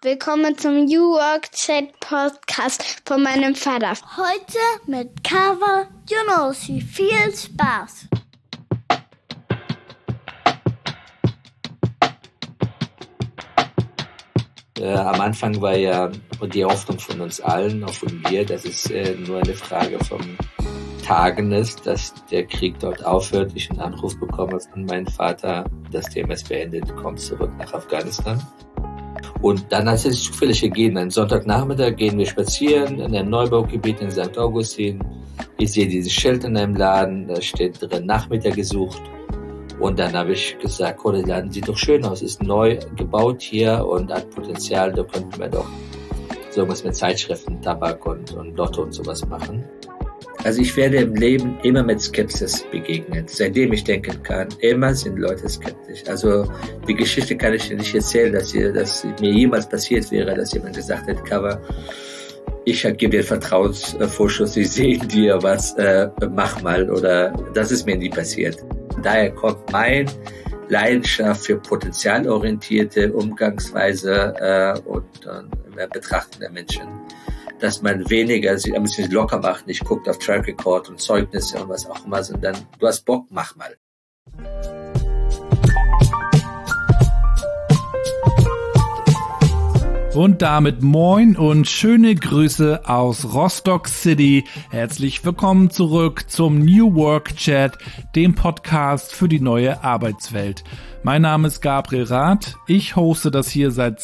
Willkommen zum New Work Chat Podcast von meinem Vater. Heute mit Kawa Junosi. Viel Spaß! Am Anfang war ja die Hoffnung von uns allen, auch von mir, dass es nur eine Frage von Tagen ist, dass der Krieg dort aufhört. Ich einen Anruf bekomme von meinem Vater, das Thema ist beendet, kommt zurück nach Afghanistan. Und dann hat es sich zufällig ergeben, einen Sonntagnachmittag gehen wir spazieren in einem Neubaugebiet in St. Augustin. Ich sehe dieses Schild in einem Laden, da steht drin Nachmittag gesucht. Und dann habe ich gesagt, oh, der Laden sieht doch schön aus, ist neu gebaut hier und hat Potenzial, da könnten wir doch sowas mit Zeitschriften, Tabak und Lotto und sowas machen. Also ich werde im Leben immer mit Skepsis begegnet. Seitdem ich denken kann, immer sind Leute skeptisch. Also die Geschichte kann ich dir nicht erzählen, dass mir jemals passiert wäre, dass jemand gesagt hat, Kawa, ich gebe dir Vertrauensvorschuss, ich sehe in dir was, mach mal. Oder das ist mir nie passiert. Daher kommt meine Leidenschaft für potenzialorientierte Umgangsweise und Betrachten der Menschen. Dass man weniger sich ein bisschen locker macht, nicht guckt auf Track Record und Zeugnisse und was auch immer, sondern du hast Bock, mach mal. Und damit moin und schöne Grüße aus Rostock City. Herzlich willkommen zurück zum New Work Chat, dem Podcast für die neue Arbeitswelt. Mein Name ist Gabriel Rath. Ich hoste das hier seit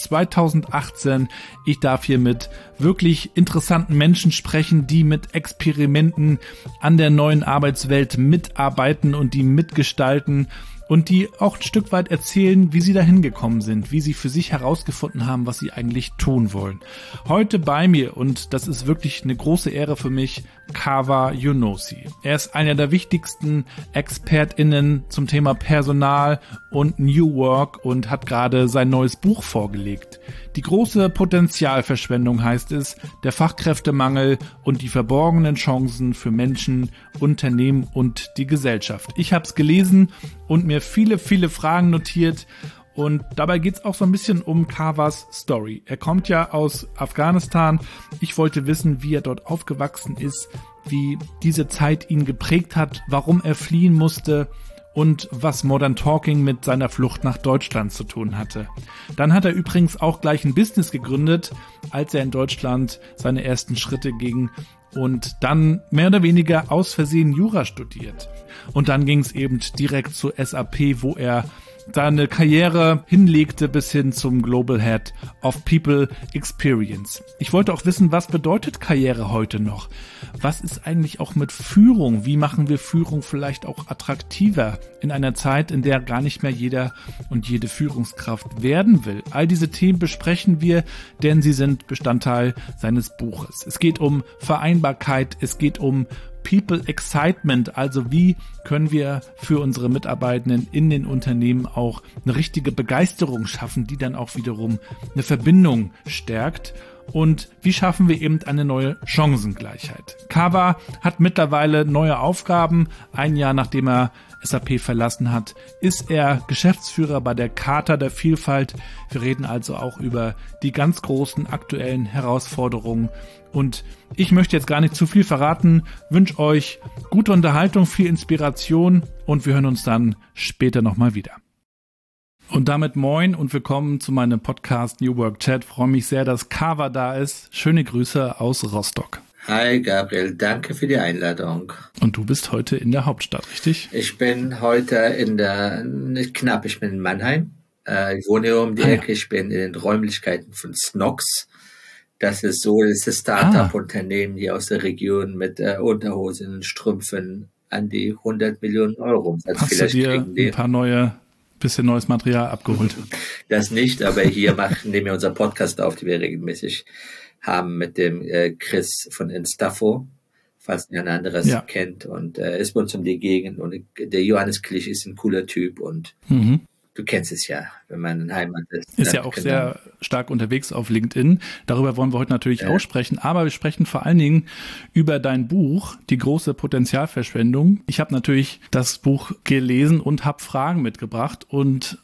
2018. Ich darf hier mit wirklich interessanten Menschen sprechen, die mit Experimenten an der neuen Arbeitswelt mitarbeiten und die mitgestalten. Und die auch ein Stück weit erzählen, wie sie dahin gekommen sind, wie sie für sich herausgefunden haben, was sie eigentlich tun wollen. Heute bei mir, und das ist wirklich eine große Ehre für mich, Kawa Junosi. Er ist einer der wichtigsten ExpertInnen zum Thema Personal und New Work und hat gerade sein neues Buch vorgelegt. Die große Potenzialverschwendung heißt es, der Fachkräftemangel und die verborgenen Chancen für Menschen, Unternehmen und die Gesellschaft. Ich habe es gelesen und mir viele Fragen notiert. Und dabei geht's auch so ein bisschen um Kawas Story. Er kommt ja aus Afghanistan. Ich wollte wissen, wie er dort aufgewachsen ist, wie diese Zeit ihn geprägt hat, warum er fliehen musste und was Modern Talking mit seiner Flucht nach Deutschland zu tun hatte. Dann hat er übrigens auch gleich ein Business gegründet, als er in Deutschland seine ersten Schritte ging und dann mehr oder weniger aus Versehen Jura studiert. Und dann ging es eben direkt zu SAP, wo er seine Karriere hinlegte bis hin zum Global Head of People Experience. Ich wollte auch wissen, was bedeutet Karriere heute noch? Was ist eigentlich auch mit Führung? Wie machen wir Führung vielleicht auch attraktiver in einer Zeit, in der gar nicht mehr jeder und jede Führungskraft werden will? All diese Themen besprechen wir, denn sie sind Bestandteil seines Buches. Es geht um Vereinbarkeit, es geht um People Excitement, also wie können wir für unsere Mitarbeitenden in den Unternehmen auch eine richtige Begeisterung schaffen, die dann auch wiederum eine Verbindung stärkt. Und wie schaffen wir eben eine neue Chancengleichheit? Kawa hat mittlerweile neue Aufgaben. Ein Jahr nachdem er SAP verlassen hat, ist er Geschäftsführer bei der Charta der Vielfalt. Wir reden also auch über die ganz großen aktuellen Herausforderungen. Und ich möchte jetzt gar nicht zu viel verraten, wünsche euch gute Unterhaltung, viel Inspiration und wir hören uns dann später nochmal wieder. Und damit moin und willkommen zu meinem Podcast New Work Chat. Freue mich sehr, dass Kawa da ist. Schöne Grüße aus Rostock. Hi Gabriel, danke für die Einladung. Und du bist heute in der Hauptstadt, richtig? Ich bin heute ich bin in Mannheim. Ich wohne hier um die Ecke. Ich bin in den Räumlichkeiten von Snox. Das ist das Start-up-Unternehmen hier aus der Region mit Unterhosen und Strümpfen an die 100 Millionen Euro. Also hast vielleicht du dir ein paar bisschen neues Material abgeholt? Das nicht, aber hier nehmen wir unseren Podcast auf, die wir regelmäßig haben mit dem Chris von Instafo, falls ihr ein anderes kennt, und ist bei uns um die Gegend, und der Johannes Klich ist ein cooler Typ und du kennst es ja, wenn man in Heimat ist. Ist ja auch sehr stark unterwegs auf LinkedIn. Darüber wollen wir heute natürlich auch sprechen, aber wir sprechen vor allen Dingen über dein Buch, Die große Potenzialverschwendung. Ich habe natürlich das Buch gelesen und habe Fragen mitgebracht und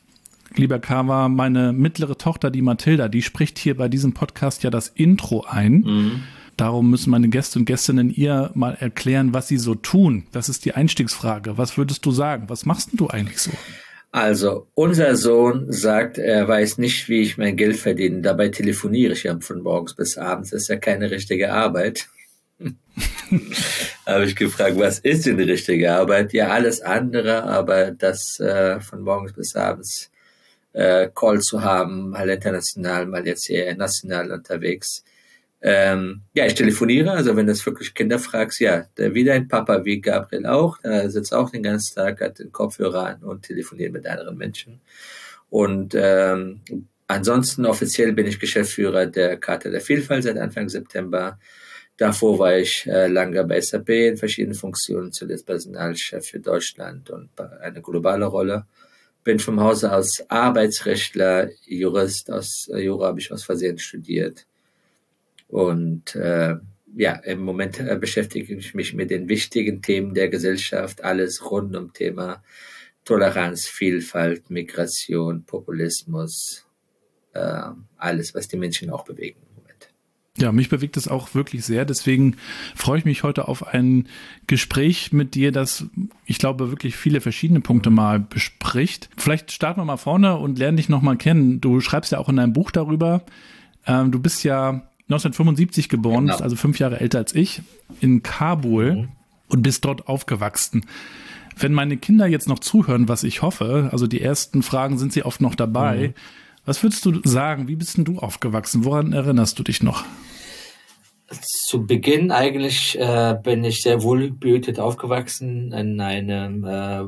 lieber Kawa, meine mittlere Tochter, die Mathilda, die spricht hier bei diesem Podcast ja das Intro ein. Darum müssen meine Gäste und Gästinnen ihr mal erklären, was sie so tun. Das ist die Einstiegsfrage. Was würdest du sagen? Was machst denn du eigentlich so? Also, unser Sohn sagt, er weiß nicht, wie ich mein Geld verdiene. Dabei telefoniere ich ja von morgens bis abends. Das ist ja keine richtige Arbeit. Habe ich gefragt, was ist denn die richtige Arbeit? Ja, alles andere, aber das von morgens bis abends Call zu haben, mal international, mal jetzt eher national unterwegs. Ich telefoniere, also wenn du wirklich Kinder fragst, ja, wie dein Papa, wie Gabriel auch, der sitzt auch den ganzen Tag, hat den Kopfhörer an und telefoniert mit anderen Menschen. Und ansonsten offiziell bin ich Geschäftsführer der Charta der Vielfalt seit Anfang September. Davor war ich lange bei SAP in verschiedenen Funktionen, zuletzt Personalchef für Deutschland und eine globale Rolle. Bin vom Hause aus Arbeitsrechtler, Jurist, aus Jura habe ich aus Versehen studiert. Und im Moment beschäftige ich mich mit den wichtigen Themen der Gesellschaft, alles rund um Thema Toleranz, Vielfalt, Migration, Populismus, alles, was die Menschen auch bewegen im Moment. Ja, mich bewegt es auch wirklich sehr. Deswegen freue ich mich heute auf ein Gespräch mit dir, das, ich glaube, wirklich viele verschiedene Punkte mal bespricht. Vielleicht starten wir mal vorne und lernen dich nochmal kennen. Du schreibst ja auch in deinem Buch darüber. Du bist ja 1975 geboren, genau. Bist also 5 Jahre älter als ich, in Kabul und bist dort aufgewachsen. Wenn meine Kinder jetzt noch zuhören, was ich hoffe, also die ersten Fragen sind sie oft noch dabei, was würdest du sagen, wie bist denn du aufgewachsen? Woran erinnerst du dich noch? Zu Beginn eigentlich bin ich sehr wohlbehütet aufgewachsen in einem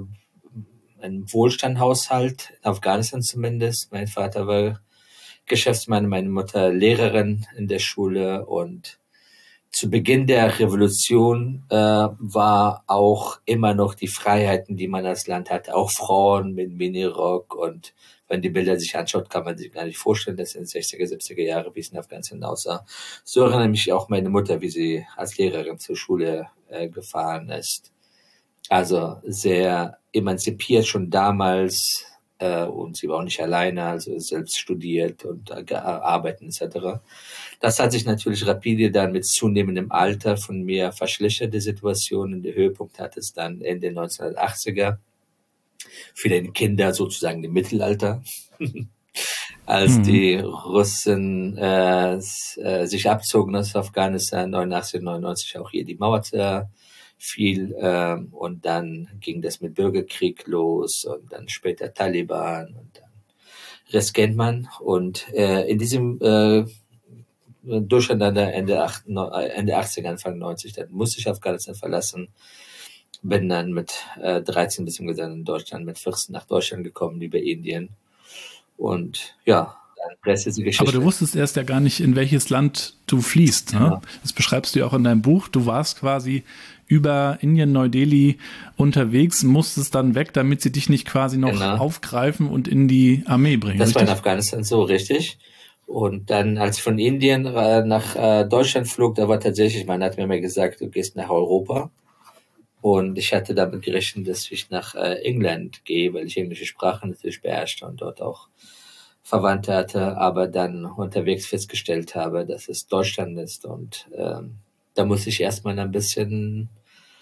Wohlstandhaushalt, in Afghanistan zumindest. Mein Vater war Geschäftsmann, meine Mutter Lehrerin in der Schule, und zu Beginn der Revolution war auch immer noch die Freiheiten, die man als Land hatte, auch Frauen mit Minirock, und wenn die Bilder sich anschaut, kann man sich gar nicht vorstellen, das sind 60er, 70er Jahre, wie es in Afghanistan aussah. So erinnere mich auch meine Mutter, wie sie als Lehrerin zur Schule gefahren ist. Also sehr emanzipiert schon damals. Und sie war auch nicht alleine, also selbst studiert und gearbeitet etc. Das hat sich natürlich rapide dann mit zunehmendem Alter von mir verschlechtert, die Situation. Und der Höhepunkt hat es dann Ende 1980er, für den Kinder sozusagen im Mittelalter, als die Russen sich abzogen aus Afghanistan, 89, 99 auch hier die Mauer fiel, und dann ging das mit Bürgerkrieg los und dann später Taliban und dann Rest kennt man. Und in diesem Durcheinander Ende 80er, Anfang 90, dann musste ich Afghanistan verlassen, bin dann mit 13 beziehungsweise in Deutschland mit 14 nach Deutschland gekommen, über Indien, und ja, Rest ist die Geschichte. Aber du wusstest erst ja gar nicht, in welches Land du fließt. Ne? Ja. Das beschreibst du ja auch in deinem Buch. Du warst quasi über Indien, Neu-Delhi unterwegs, musstest dann weg, damit sie dich nicht quasi noch aufgreifen und in die Armee bringen. Das war in Afghanistan so, richtig. Und dann, als ich von Indien nach Deutschland flog, da war tatsächlich, man hat mir mal gesagt, du gehst nach Europa. Und ich hatte damit gerechnet, dass ich nach England gehe, weil ich englische Sprache natürlich beherrschte und dort auch Verwandte hatte, aber dann unterwegs festgestellt habe, dass es Deutschland ist, und da muss ich erstmal ein bisschen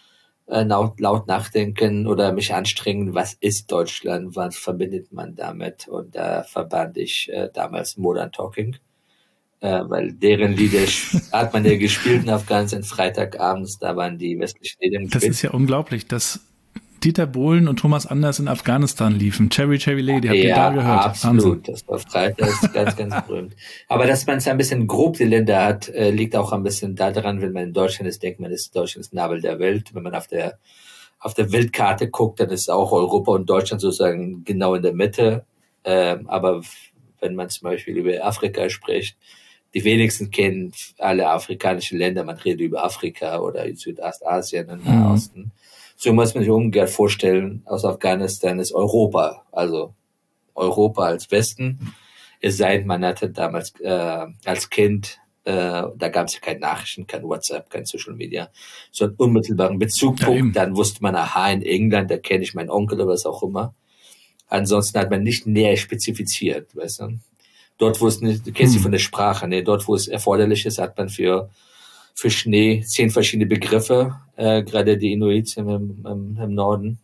laut nachdenken oder mich anstrengen, was ist Deutschland, was verbindet man damit, und da verband ich damals Modern Talking, weil deren Lieder hat man ja gespielt in Afghanistan Freitagabends, da waren die westlichen Lieder gespielt. Das ist ja unglaublich, dass Dieter Bohlen und Thomas Anders in Afghanistan liefen. Cherry Cherry Lady, habt ihr da gehört? Absolut, Wahnsinn. Das war Freitag, das ist ganz, ganz berühmt. Aber dass man es ein bisschen grob die Länder hat, liegt auch ein bisschen daran, wenn man in Deutschland ist, denkt man, Deutschland ist Nabel der Welt. Wenn man auf der Weltkarte guckt, dann ist auch Europa und Deutschland sozusagen genau in der Mitte. Aber wenn man zum Beispiel über Afrika spricht, die wenigsten kennen alle afrikanischen Länder. Man redet über Afrika oder Südostasien und Nahosten. So muss man sich umgekehrt vorstellen, aus Afghanistan ist Europa, also Europa als Westen. Es sei denn, man hatte damals als Kind, da gab es ja keine Nachrichten, kein WhatsApp, kein Social Media, so einen unmittelbaren Bezugpunkt. Dann wusste man, aha, in England, da kenne ich meinen Onkel oder was auch immer. Ansonsten hat man nicht näher spezifiziert, weißt du. Dort, wo es nicht, du kennst sie von der Sprache, ne? Dort, wo es erforderlich ist, hat man für Schnee 10 verschiedene Begriffe, gerade die Inuits im Norden.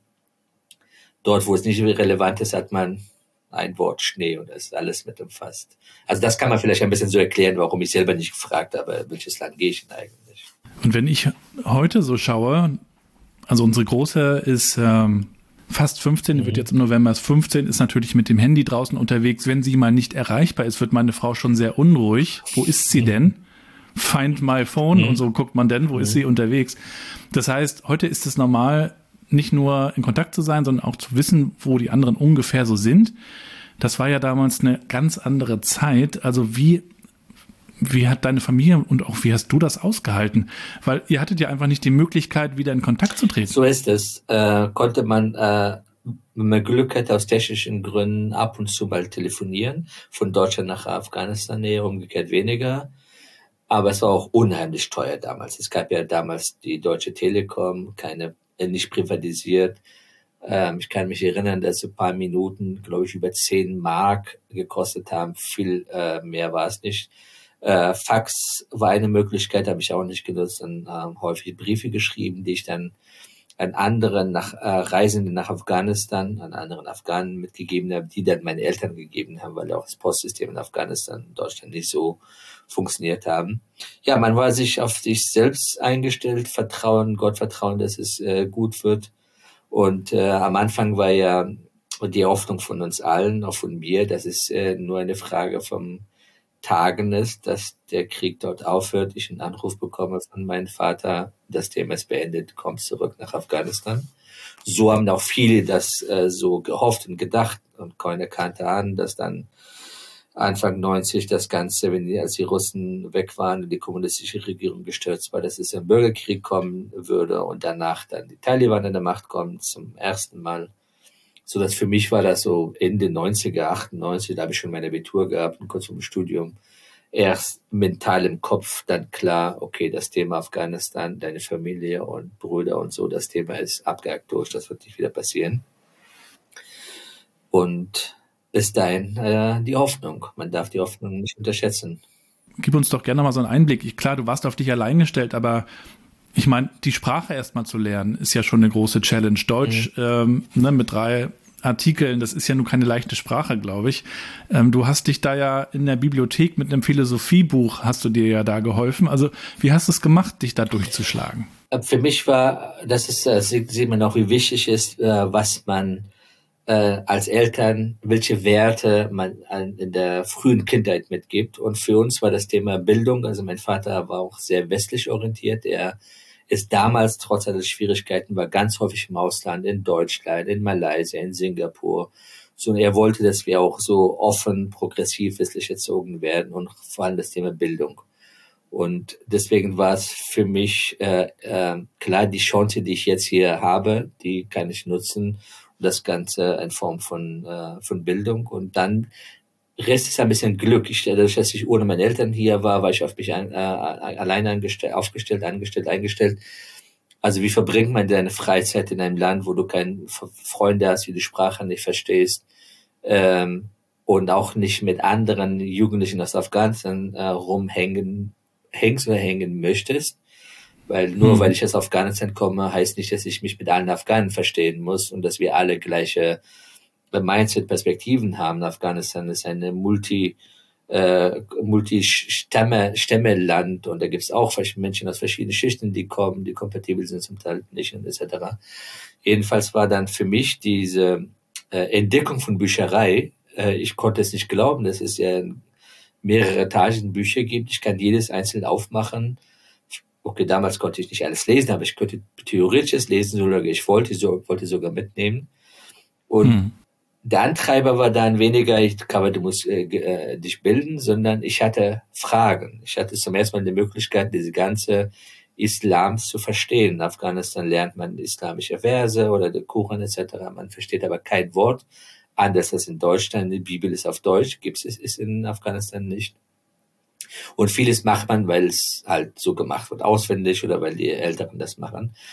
Dort, wo es nicht relevant ist, hat man ein Wort Schnee und das ist alles mit umfasst. Also das kann man vielleicht ein bisschen so erklären, warum ich selber nicht gefragt habe, welches Land gehe ich denn eigentlich. Und wenn ich heute so schaue, also unsere Große ist fast 15, die wird jetzt im November erst 15, ist natürlich mit dem Handy draußen unterwegs. Wenn sie mal nicht erreichbar ist, wird meine Frau schon sehr unruhig. Wo ist sie denn? Find my phone und so guckt man denn, wo ist sie unterwegs. Das heißt, heute ist es normal, nicht nur in Kontakt zu sein, sondern auch zu wissen, wo die anderen ungefähr so sind. Das war ja damals eine ganz andere Zeit. Also wie hat deine Familie und auch wie hast du das ausgehalten? Weil ihr hattet ja einfach nicht die Möglichkeit, wieder in Kontakt zu treten. So ist es. Konnte man, wenn man Glück hatte, aus technischen Gründen ab und zu mal telefonieren. Von Deutschland nach Afghanistan näher, umgekehrt weniger. Aber es war auch unheimlich teuer damals. Es gab ja damals die Deutsche Telekom, nicht privatisiert. Ich kann mich erinnern, dass ein paar Minuten, glaube ich, über 10 Mark gekostet haben. Viel mehr war es nicht. Fax war eine Möglichkeit, habe ich auch nicht genutzt. Dann häufig Briefe geschrieben, die ich dann an anderen Reisenden nach Afghanistan, an anderen Afghanen mitgegeben habe, die dann meine Eltern gegeben haben, weil auch das Postsystem in Afghanistan in Deutschland nicht so funktioniert haben. Ja, man war sich auf sich selbst eingestellt, Gott vertrauen, dass es gut wird. Und am Anfang war ja die Hoffnung von uns allen, auch von mir, dass es nur eine Frage vom Tagen ist, dass der Krieg dort aufhört. Ich einen Anruf bekomme von meinem Vater, das Thema ist beendet, komm zurück nach Afghanistan. So haben auch viele das so gehofft und gedacht und keiner kannte an, dass dann Anfang 90 das Ganze, als die Russen weg waren und die kommunistische Regierung gestürzt war, dass es ein Bürgerkrieg kommen würde und danach dann die Taliban an der Macht kommen zum ersten Mal. So dass für mich war das so Ende 90er, 98, da habe ich schon mein Abitur gehabt und kurz vor dem Studium. Erst mental im Kopf dann klar, okay, das Thema Afghanistan, deine Familie und Brüder und so, das Thema ist abgehakt durch, das wird nicht wieder passieren. Und bis dahin die Hoffnung. Man darf die Hoffnung nicht unterschätzen. Gib uns doch gerne mal so einen Einblick. Klar, du warst auf dich allein gestellt, aber ich meine, die Sprache erstmal zu lernen, ist ja schon eine große Challenge. Deutsch mit 3 Artikeln, das ist ja nun keine leichte Sprache, glaube ich. Du hast dich da ja in der Bibliothek mit einem Philosophiebuch, hast du dir ja da geholfen. Also wie hast du es gemacht, dich da durchzuschlagen? Für mich war, sieht man auch, wie wichtig ist, was man als Eltern, welche Werte man in der frühen Kindheit mitgibt. Und für uns war das Thema Bildung, also mein Vater war auch sehr westlich orientiert. Er ist damals, trotz aller Schwierigkeiten, war ganz häufig im Ausland, in Deutschland, in Malaysia, in Singapur. So, und er wollte, dass wir auch so offen, progressiv westlich erzogen werden und vor allem das Thema Bildung. Und deswegen war es für mich klar, die Chance, die ich jetzt hier habe, die kann ich nutzen. Das Ganze in Form von Bildung und dann Rest ist ein bisschen Glück. Dadurch, dass ich ohne meine Eltern hier war ich auf mich alleine eingestellt. Also wie verbringt man deine Freizeit in einem Land, wo du keine Freunde hast, wie die Sprache nicht verstehst und auch nicht mit anderen Jugendlichen aus Afghanistan hängen möchtest? Weil weil ich aus Afghanistan komme, heißt nicht, dass ich mich mit allen Afghanen verstehen muss und dass wir alle gleiche Mindset-Perspektiven haben. Afghanistan ist eine Multi-Stämme-Land und da gibt es auch Menschen aus verschiedenen Schichten, die kommen, die kompatibel sind, zum Teil nicht und etc. Jedenfalls war dann für mich diese Entdeckung von Bücherei, ich konnte es nicht glauben, dass es ja mehrere Etagen Bücher gibt. Ich kann jedes einzeln aufmachen. Okay, damals konnte ich nicht alles lesen, aber ich konnte theoretisches lesen, solange ich wollte sogar mitnehmen. Und der Antreiber war dann weniger, du musst dich bilden, sondern ich hatte Fragen. Ich hatte zum ersten Mal die Möglichkeit, diese ganze Islams zu verstehen. In Afghanistan lernt man islamische Verse oder den Koran etc. Man versteht aber kein Wort, anders als in Deutschland. Die Bibel ist auf Deutsch, ist in Afghanistan nicht. Und vieles macht man, weil es halt so gemacht wird, auswendig oder weil die Älteren das machen.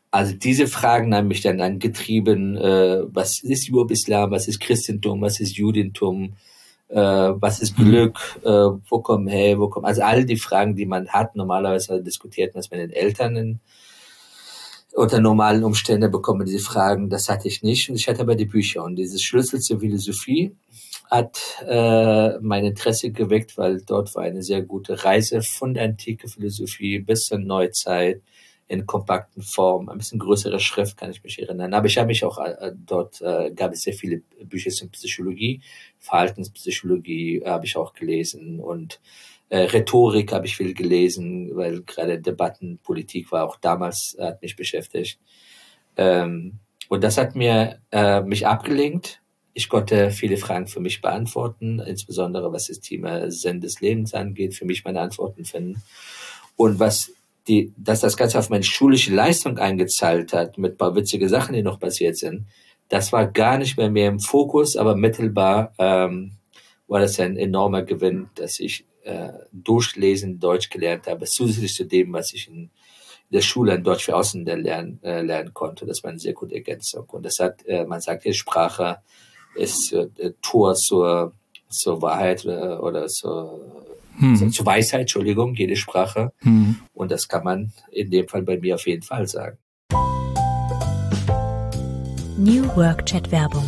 Also diese Fragen haben mich dann angetrieben, was ist überhaupt Islam, was ist Christentum, was ist Judentum, was ist Glück, wo kommen her, also all die Fragen, die man hat, normalerweise diskutiert man es mit den Eltern. Unter normalen Umständen bekommt man diese Fragen, das hatte ich nicht und ich hatte aber die Bücher und dieses Schlüssel zur Philosophie hat mein Interesse geweckt, weil dort war eine sehr gute Reise von der antike Philosophie bis zur Neuzeit in kompakten Form, ein bisschen größere Schrift, kann ich mich erinnern. Aber ich habe mich auch dort gab es sehr viele Bücher zur Psychologie, Verhaltenspsychologie habe ich auch gelesen und Rhetorik habe ich viel gelesen, weil gerade Debattenpolitik war auch damals, hat mich beschäftigt. Und das hat mich abgelenkt. Ich konnte viele Fragen für mich beantworten, insbesondere was das Thema Sinn des Lebens angeht, für mich meine Antworten finden. Und dass das Ganze auf meine schulische Leistung eingezahlt hat, mit ein paar witzige Sachen, die noch passiert sind, das war gar nicht mehr im Fokus, aber mittelbar war das ein enormer Gewinn, dass ich durchlesen Deutsch gelernt habe, zusätzlich zu dem, was ich in der Schule in Deutsch für Ausländer lernen konnte. Das war eine sehr gute Ergänzung. Und das hat, man sagt ja, Sprache ist Tor zur Wahrheit oder zur Weisheit, Entschuldigung, jede Sprache. Und das kann man in dem Fall bei mir auf jeden Fall sagen. New Work Chat Werbung.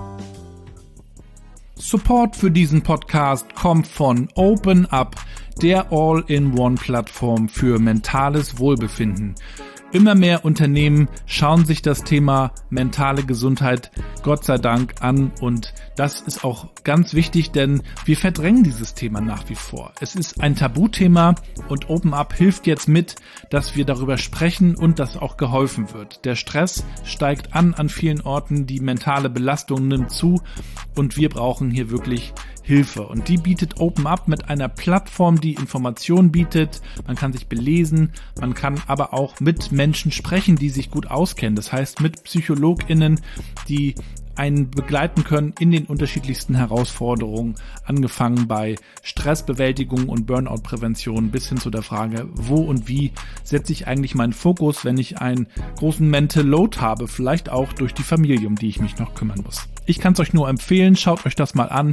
Support für diesen Podcast kommt von OpenUp, der All-in-One-Plattform für mentales Wohlbefinden. Immer mehr Unternehmen schauen sich das Thema mentale Gesundheit Gott sei Dank an und das ist auch ganz wichtig, denn wir verdrängen dieses Thema nach wie vor. Es ist ein Tabuthema und OpenUp hilft jetzt mit, dass wir darüber sprechen und dass auch geholfen wird. Der Stress steigt an vielen Orten, die mentale Belastung nimmt zu und wir brauchen hier wirklich Hilfe. Und die bietet OpenUp mit einer Plattform, die Informationen bietet. Man kann sich belesen, man kann aber auch mit Menschen sprechen, die sich gut auskennen. Das heißt mit PsychologInnen, die einen begleiten können in den unterschiedlichsten Herausforderungen, angefangen bei Stressbewältigung und Burnout-Prävention bis hin zu der Frage, wo und wie setze ich eigentlich meinen Fokus, wenn ich einen großen Mental Load habe, vielleicht auch durch die Familie, um die ich mich noch kümmern muss. Ich kann es euch nur empfehlen, schaut euch das mal an,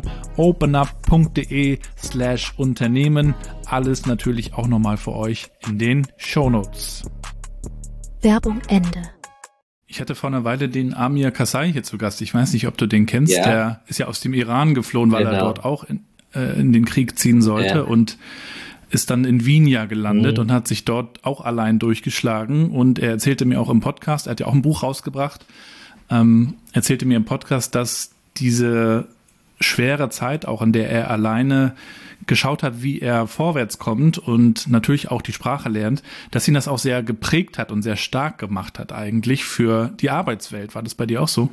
openup.de/Unternehmen, alles natürlich auch nochmal für euch in den Shownotes. Werbung Ende. Ich hatte vor einer Weile den Amir Karzai hier zu Gast. Ich weiß nicht, ob du den kennst. Ja. Der ist ja aus dem Iran geflohen, weil er dort auch in den Krieg ziehen sollte und ist dann in Wien ja gelandet und hat sich dort auch allein durchgeschlagen. Und er erzählte mir auch im Podcast, er hat ja auch ein Buch rausgebracht, erzählte mir im Podcast, dass diese schwere Zeit, auch in der er alleine geschaut hat, wie er vorwärts kommt und natürlich auch die Sprache lernt, dass ihn das auch sehr geprägt hat und sehr stark gemacht hat eigentlich für die Arbeitswelt. War das bei dir auch so?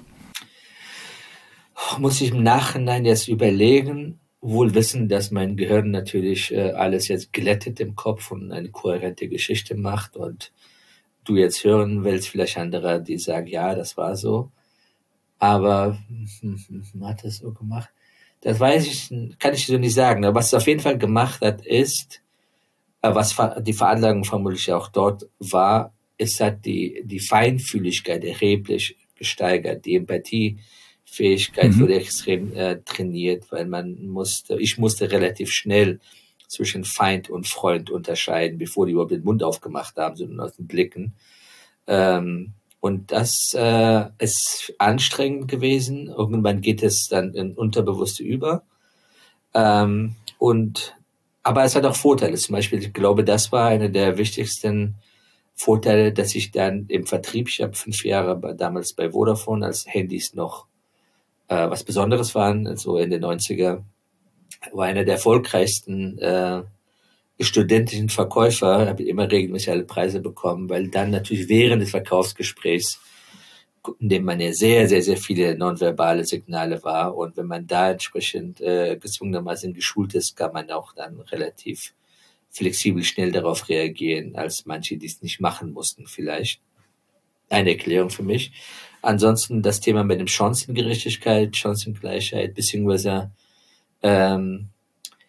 Muss ich im Nachhinein jetzt überlegen, wohl wissen, dass mein Gehirn natürlich alles jetzt glättet im Kopf und eine kohärente Geschichte macht und du jetzt hören willst, vielleicht andere, die sagen, ja, das war so. Aber hat das so gemacht? Das weiß ich, kann ich so nicht sagen. Aber was es auf jeden Fall gemacht hat, ist, was die Veranlagung vermutlich auch dort war, es hat die Feinfühligkeit erheblich gesteigert. Die Empathiefähigkeit wurde extrem trainiert, weil ich musste relativ schnell zwischen Feind und Freund unterscheiden, bevor die überhaupt den Mund aufgemacht haben, sondern aus den Blicken. Und das ist anstrengend gewesen. Irgendwann geht es dann in Unterbewusste über. Aber es hat auch Vorteile. Zum Beispiel, ich glaube, das war einer der wichtigsten Vorteile, dass ich dann im Vertrieb, ich habe 5 Jahre damals bei Vodafone, als Handys noch was Besonderes waren, also in den 90er, war einer der erfolgreichsten studentischen Verkäufer, habe ich immer regelmäßig alle Preise bekommen, weil dann natürlich während des Verkaufsgesprächs, in dem man ja sehr, sehr, sehr viele nonverbale Signale war und wenn man da entsprechend gezwungenermaßen geschult ist, kann man auch dann relativ flexibel schnell darauf reagieren, als manche, die es nicht machen mussten vielleicht. Eine Erklärung für mich. Ansonsten das Thema mit dem Chancengleichheit, beziehungsweise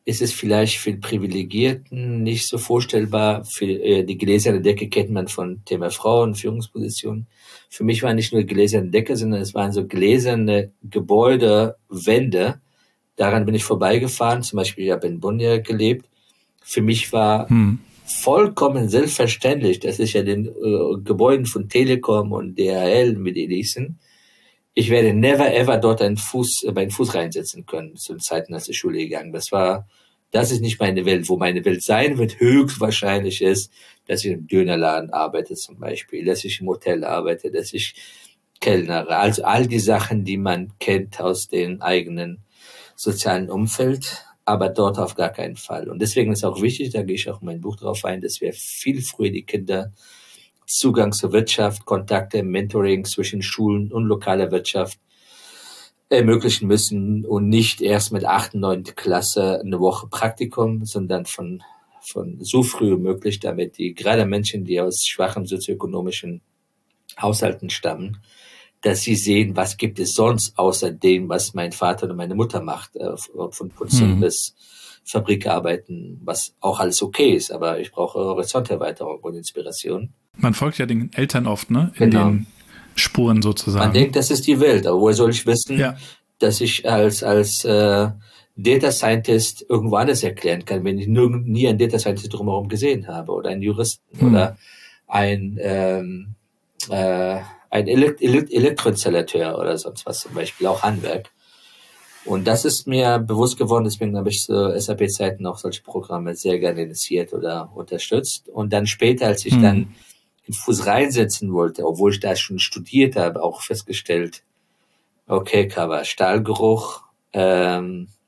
ist es vielleicht für die Privilegierten nicht so vorstellbar. Für die gläserne Decke kennt man von Thema Frauen, Führungspositionen. Für mich war nicht nur gläserne Decke, sondern es waren so gläserne Gebäude, Wände. Daran bin ich vorbeigefahren. Zum Beispiel, ich habe in Bonn ja gelebt. Für mich war vollkommen selbstverständlich, dass ich ja den Gebäuden von Telekom und DHL mit Edison, ich werde never ever dort meinen Fuß reinsetzen können zu Zeiten, als ich Schule gegangen. Das ist nicht meine Welt. Wo meine Welt sein wird, höchstwahrscheinlich ist, dass ich im Dönerladen arbeite zum Beispiel, dass ich im Hotel arbeite, dass ich kellnere. Also all die Sachen, die man kennt aus dem eigenen sozialen Umfeld, aber dort auf gar keinen Fall. Und deswegen ist auch wichtig, da gehe ich auch in mein Buch drauf ein, dass wir viel früher die Kinder Zugang zur Wirtschaft, Kontakte, Mentoring zwischen Schulen und lokaler Wirtschaft ermöglichen müssen und nicht erst mit 8., 9. Klasse eine Woche Praktikum, sondern von so früh wie möglich, damit die gerade Menschen, die aus schwachen sozioökonomischen Haushalten stammen, dass sie sehen, was gibt es sonst außer dem, was mein Vater oder meine Mutter macht, von Putzen bis Fabrikarbeiten, was auch alles okay ist, aber ich brauche Horizonterweiterung und Inspiration. Man folgt ja den Eltern oft, ne? In den Spuren sozusagen. Man denkt, das ist die Welt, aber woher soll ich wissen, dass ich als Data Scientist irgendwo anders erklären kann, wenn ich nie einen Data Scientist drumherum gesehen habe oder einen Juristen oder ein Elektroinstallateur oder sonst was, zum Beispiel auch Handwerk. Und das ist mir bewusst geworden, deswegen habe ich zu SAP-Zeiten auch solche Programme sehr gerne initiiert oder unterstützt. Und dann später, als ich dann den Fuß reinsetzen wollte, obwohl ich da schon studiert habe, auch festgestellt, okay, Kava, Stahlgeruch, dass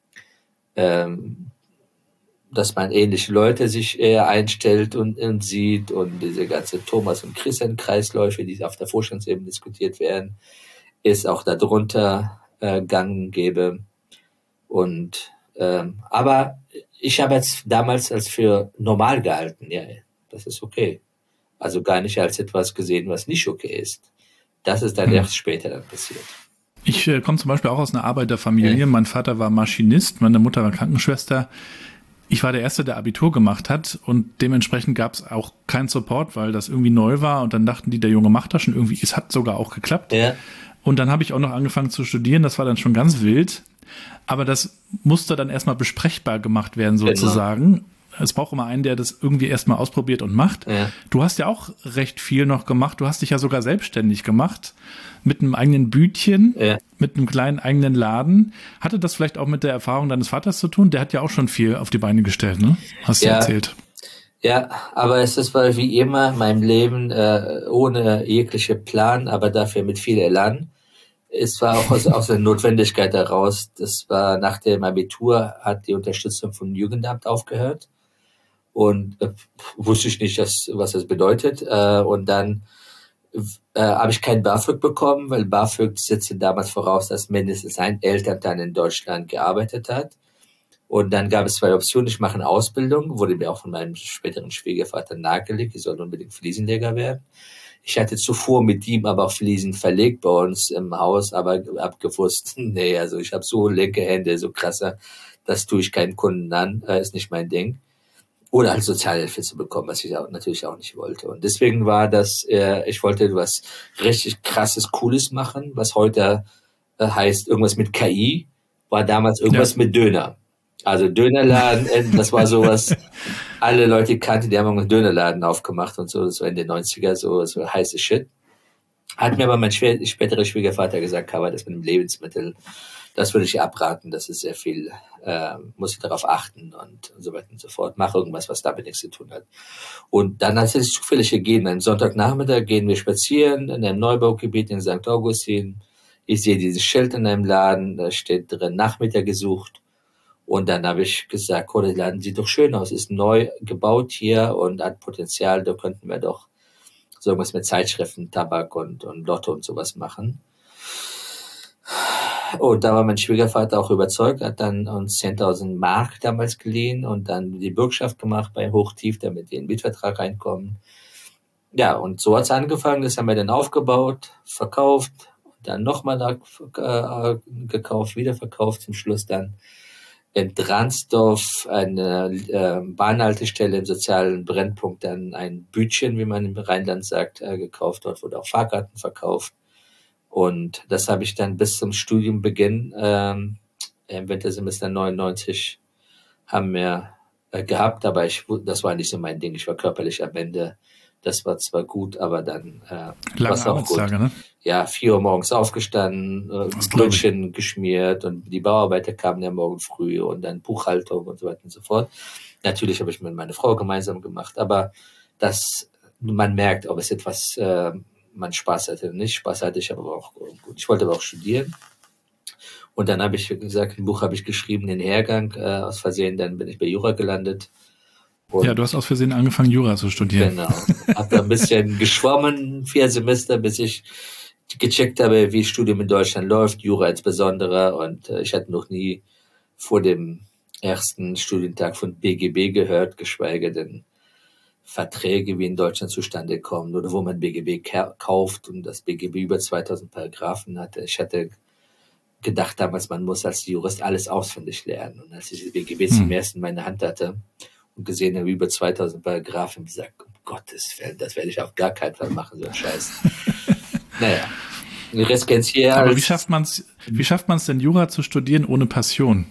man ähnliche Leute sich eher einstellt und sieht und diese ganze Thomas- und Christian-Kreisläufe, die auf der Vorstandsebene diskutiert werden, ist auch darunter gang und gäbe. Und aber ich habe jetzt damals als für normal gehalten, ja, das ist okay. Also gar nicht als etwas gesehen, was nicht okay ist. Das ist dann erst später dann passiert. Ich komme zum Beispiel auch aus einer Arbeiterfamilie. Ja. Mein Vater war Maschinist, meine Mutter war Krankenschwester. Ich war der Erste, der Abitur gemacht hat und dementsprechend gab es auch keinen Support, weil das irgendwie neu war und dann dachten die, der Junge macht das schon irgendwie. Es hat sogar auch geklappt. Ja. Und dann habe ich auch noch angefangen zu studieren. Das war dann schon ganz wild. Aber das musste dann erstmal besprechbar gemacht werden sozusagen. Genau. Es braucht immer einen, der das irgendwie erstmal ausprobiert und macht. Ja. Du hast ja auch recht viel noch gemacht. Du hast dich ja sogar selbstständig gemacht mit einem eigenen Bütchen, mit einem kleinen eigenen Laden. Hatte das vielleicht auch mit der Erfahrung deines Vaters zu tun? Der hat ja auch schon viel auf die Beine gestellt, ne? Hast du erzählt. Ja, aber es war wie immer in meinem Leben ohne jegliche Plan, aber dafür mit viel Elan. Es war auch aus der Notwendigkeit heraus. Das war nach dem Abitur, hat die Unterstützung vom Jugendamt aufgehört. Und wusste ich nicht, was das bedeutet. Und dann habe ich kein BAföG bekommen, weil BAföG setzte damals voraus, dass mindestens ein Elternteil in Deutschland gearbeitet hat. Und dann gab es 2 Optionen. Ich mache eine Ausbildung, wurde mir auch von meinem späteren Schwiegervater nahegelegt, ich soll unbedingt Fliesenleger werden. Ich hatte zuvor mit ihm aber auch Fliesen verlegt bei uns im Haus, aber hab gewusst, nee, also ich habe so linke Hände, so krasser, das tue ich keinen Kunden an, ist nicht mein Ding. Oder halt Sozialhilfe zu bekommen, was ich auch, natürlich auch nicht wollte. Und deswegen war das, ich wollte was richtig krasses, Cooles machen, was heute heißt irgendwas mit KI, war damals irgendwas mit Döner. Also Dönerladen, das war sowas, alle Leute kannten, die haben einen Dönerladen aufgemacht und so, das war in den 90er so heiße Shit. Hat mir aber mein späterer Schwiegervater gesagt, Kava, das mit dem Lebensmittel, das würde ich abraten, das ist sehr viel, muss ich darauf achten und so weiter und so fort. Mach irgendwas, was damit nichts zu tun hat. Und dann hat es zufällig gegeben, einen Sonntagnachmittag gehen wir spazieren in einem Neubaugebiet in St. Augustin. Ich sehe dieses Schild in einem Laden, da steht drin, Nachmittag gesucht. Und dann habe ich gesagt, oh, der Laden sieht doch schön aus, ist neu gebaut hier und hat Potenzial, da könnten wir doch so irgendwas mit Zeitschriften, Tabak und Lotto und sowas machen. Und da war mein Schwiegervater auch überzeugt, hat dann uns 10.000 Mark damals geliehen und dann die Bürgschaft gemacht bei Hochtief, damit die in den Mietvertrag reinkommen. Ja, und so hat's angefangen, das haben wir dann aufgebaut, verkauft, dann nochmal gekauft, wieder verkauft, zum Schluss dann in Dransdorf eine Bahnhaltestelle im sozialen Brennpunkt dann ein Bütchen, wie man im Rheinland sagt, gekauft. Dort wurde auch Fahrkarten verkauft. Und das habe ich dann bis zum Studiumbeginn im Wintersemester 99 haben wir gehabt, aber das war nicht so mein Ding. Ich war körperlich am Ende. Das war zwar gut, aber dann lange Arbeitstage, ne? Ja, 4 Uhr morgens aufgestanden, Brötchen geschmiert und die Bauarbeiter kamen ja morgen früh und dann Buchhaltung und so weiter und so fort. Natürlich habe ich mit meiner Frau gemeinsam gemacht, aber man merkt, ob es etwas man Spaß hatte oder nicht. Spaß hatte ich aber auch gut. Ich wollte aber auch studieren. Und dann habe ich gesagt, ein Buch habe ich geschrieben, den Hergang, aus Versehen, dann bin ich bei Jura gelandet. Und ja, du hast aus Versehen angefangen, Jura zu studieren. Genau. Habe da ein bisschen geschwommen, 4 Semester, bis ich gecheckt habe, wie Studium in Deutschland läuft, Jura insbesondere. Und ich hatte noch nie vor dem ersten Studientag von BGB gehört, geschweige denn Verträge, wie in Deutschland zustande kommen oder wo man BGB kauft und das BGB über 2000 Paragraphen hatte. Ich hatte gedacht damals, man muss als Jurist alles auswendig lernen. Und als ich das BGB zum ersten Mal in der Hand hatte und gesehen habe, über 2000 Paragraphen, gesagt, um Gottes Willen, das werde ich auf gar keinen Fall machen, so ein Scheiß. Naja, Rest kennst du ja. Aber wie schafft man es denn, Jura zu studieren ohne Passion?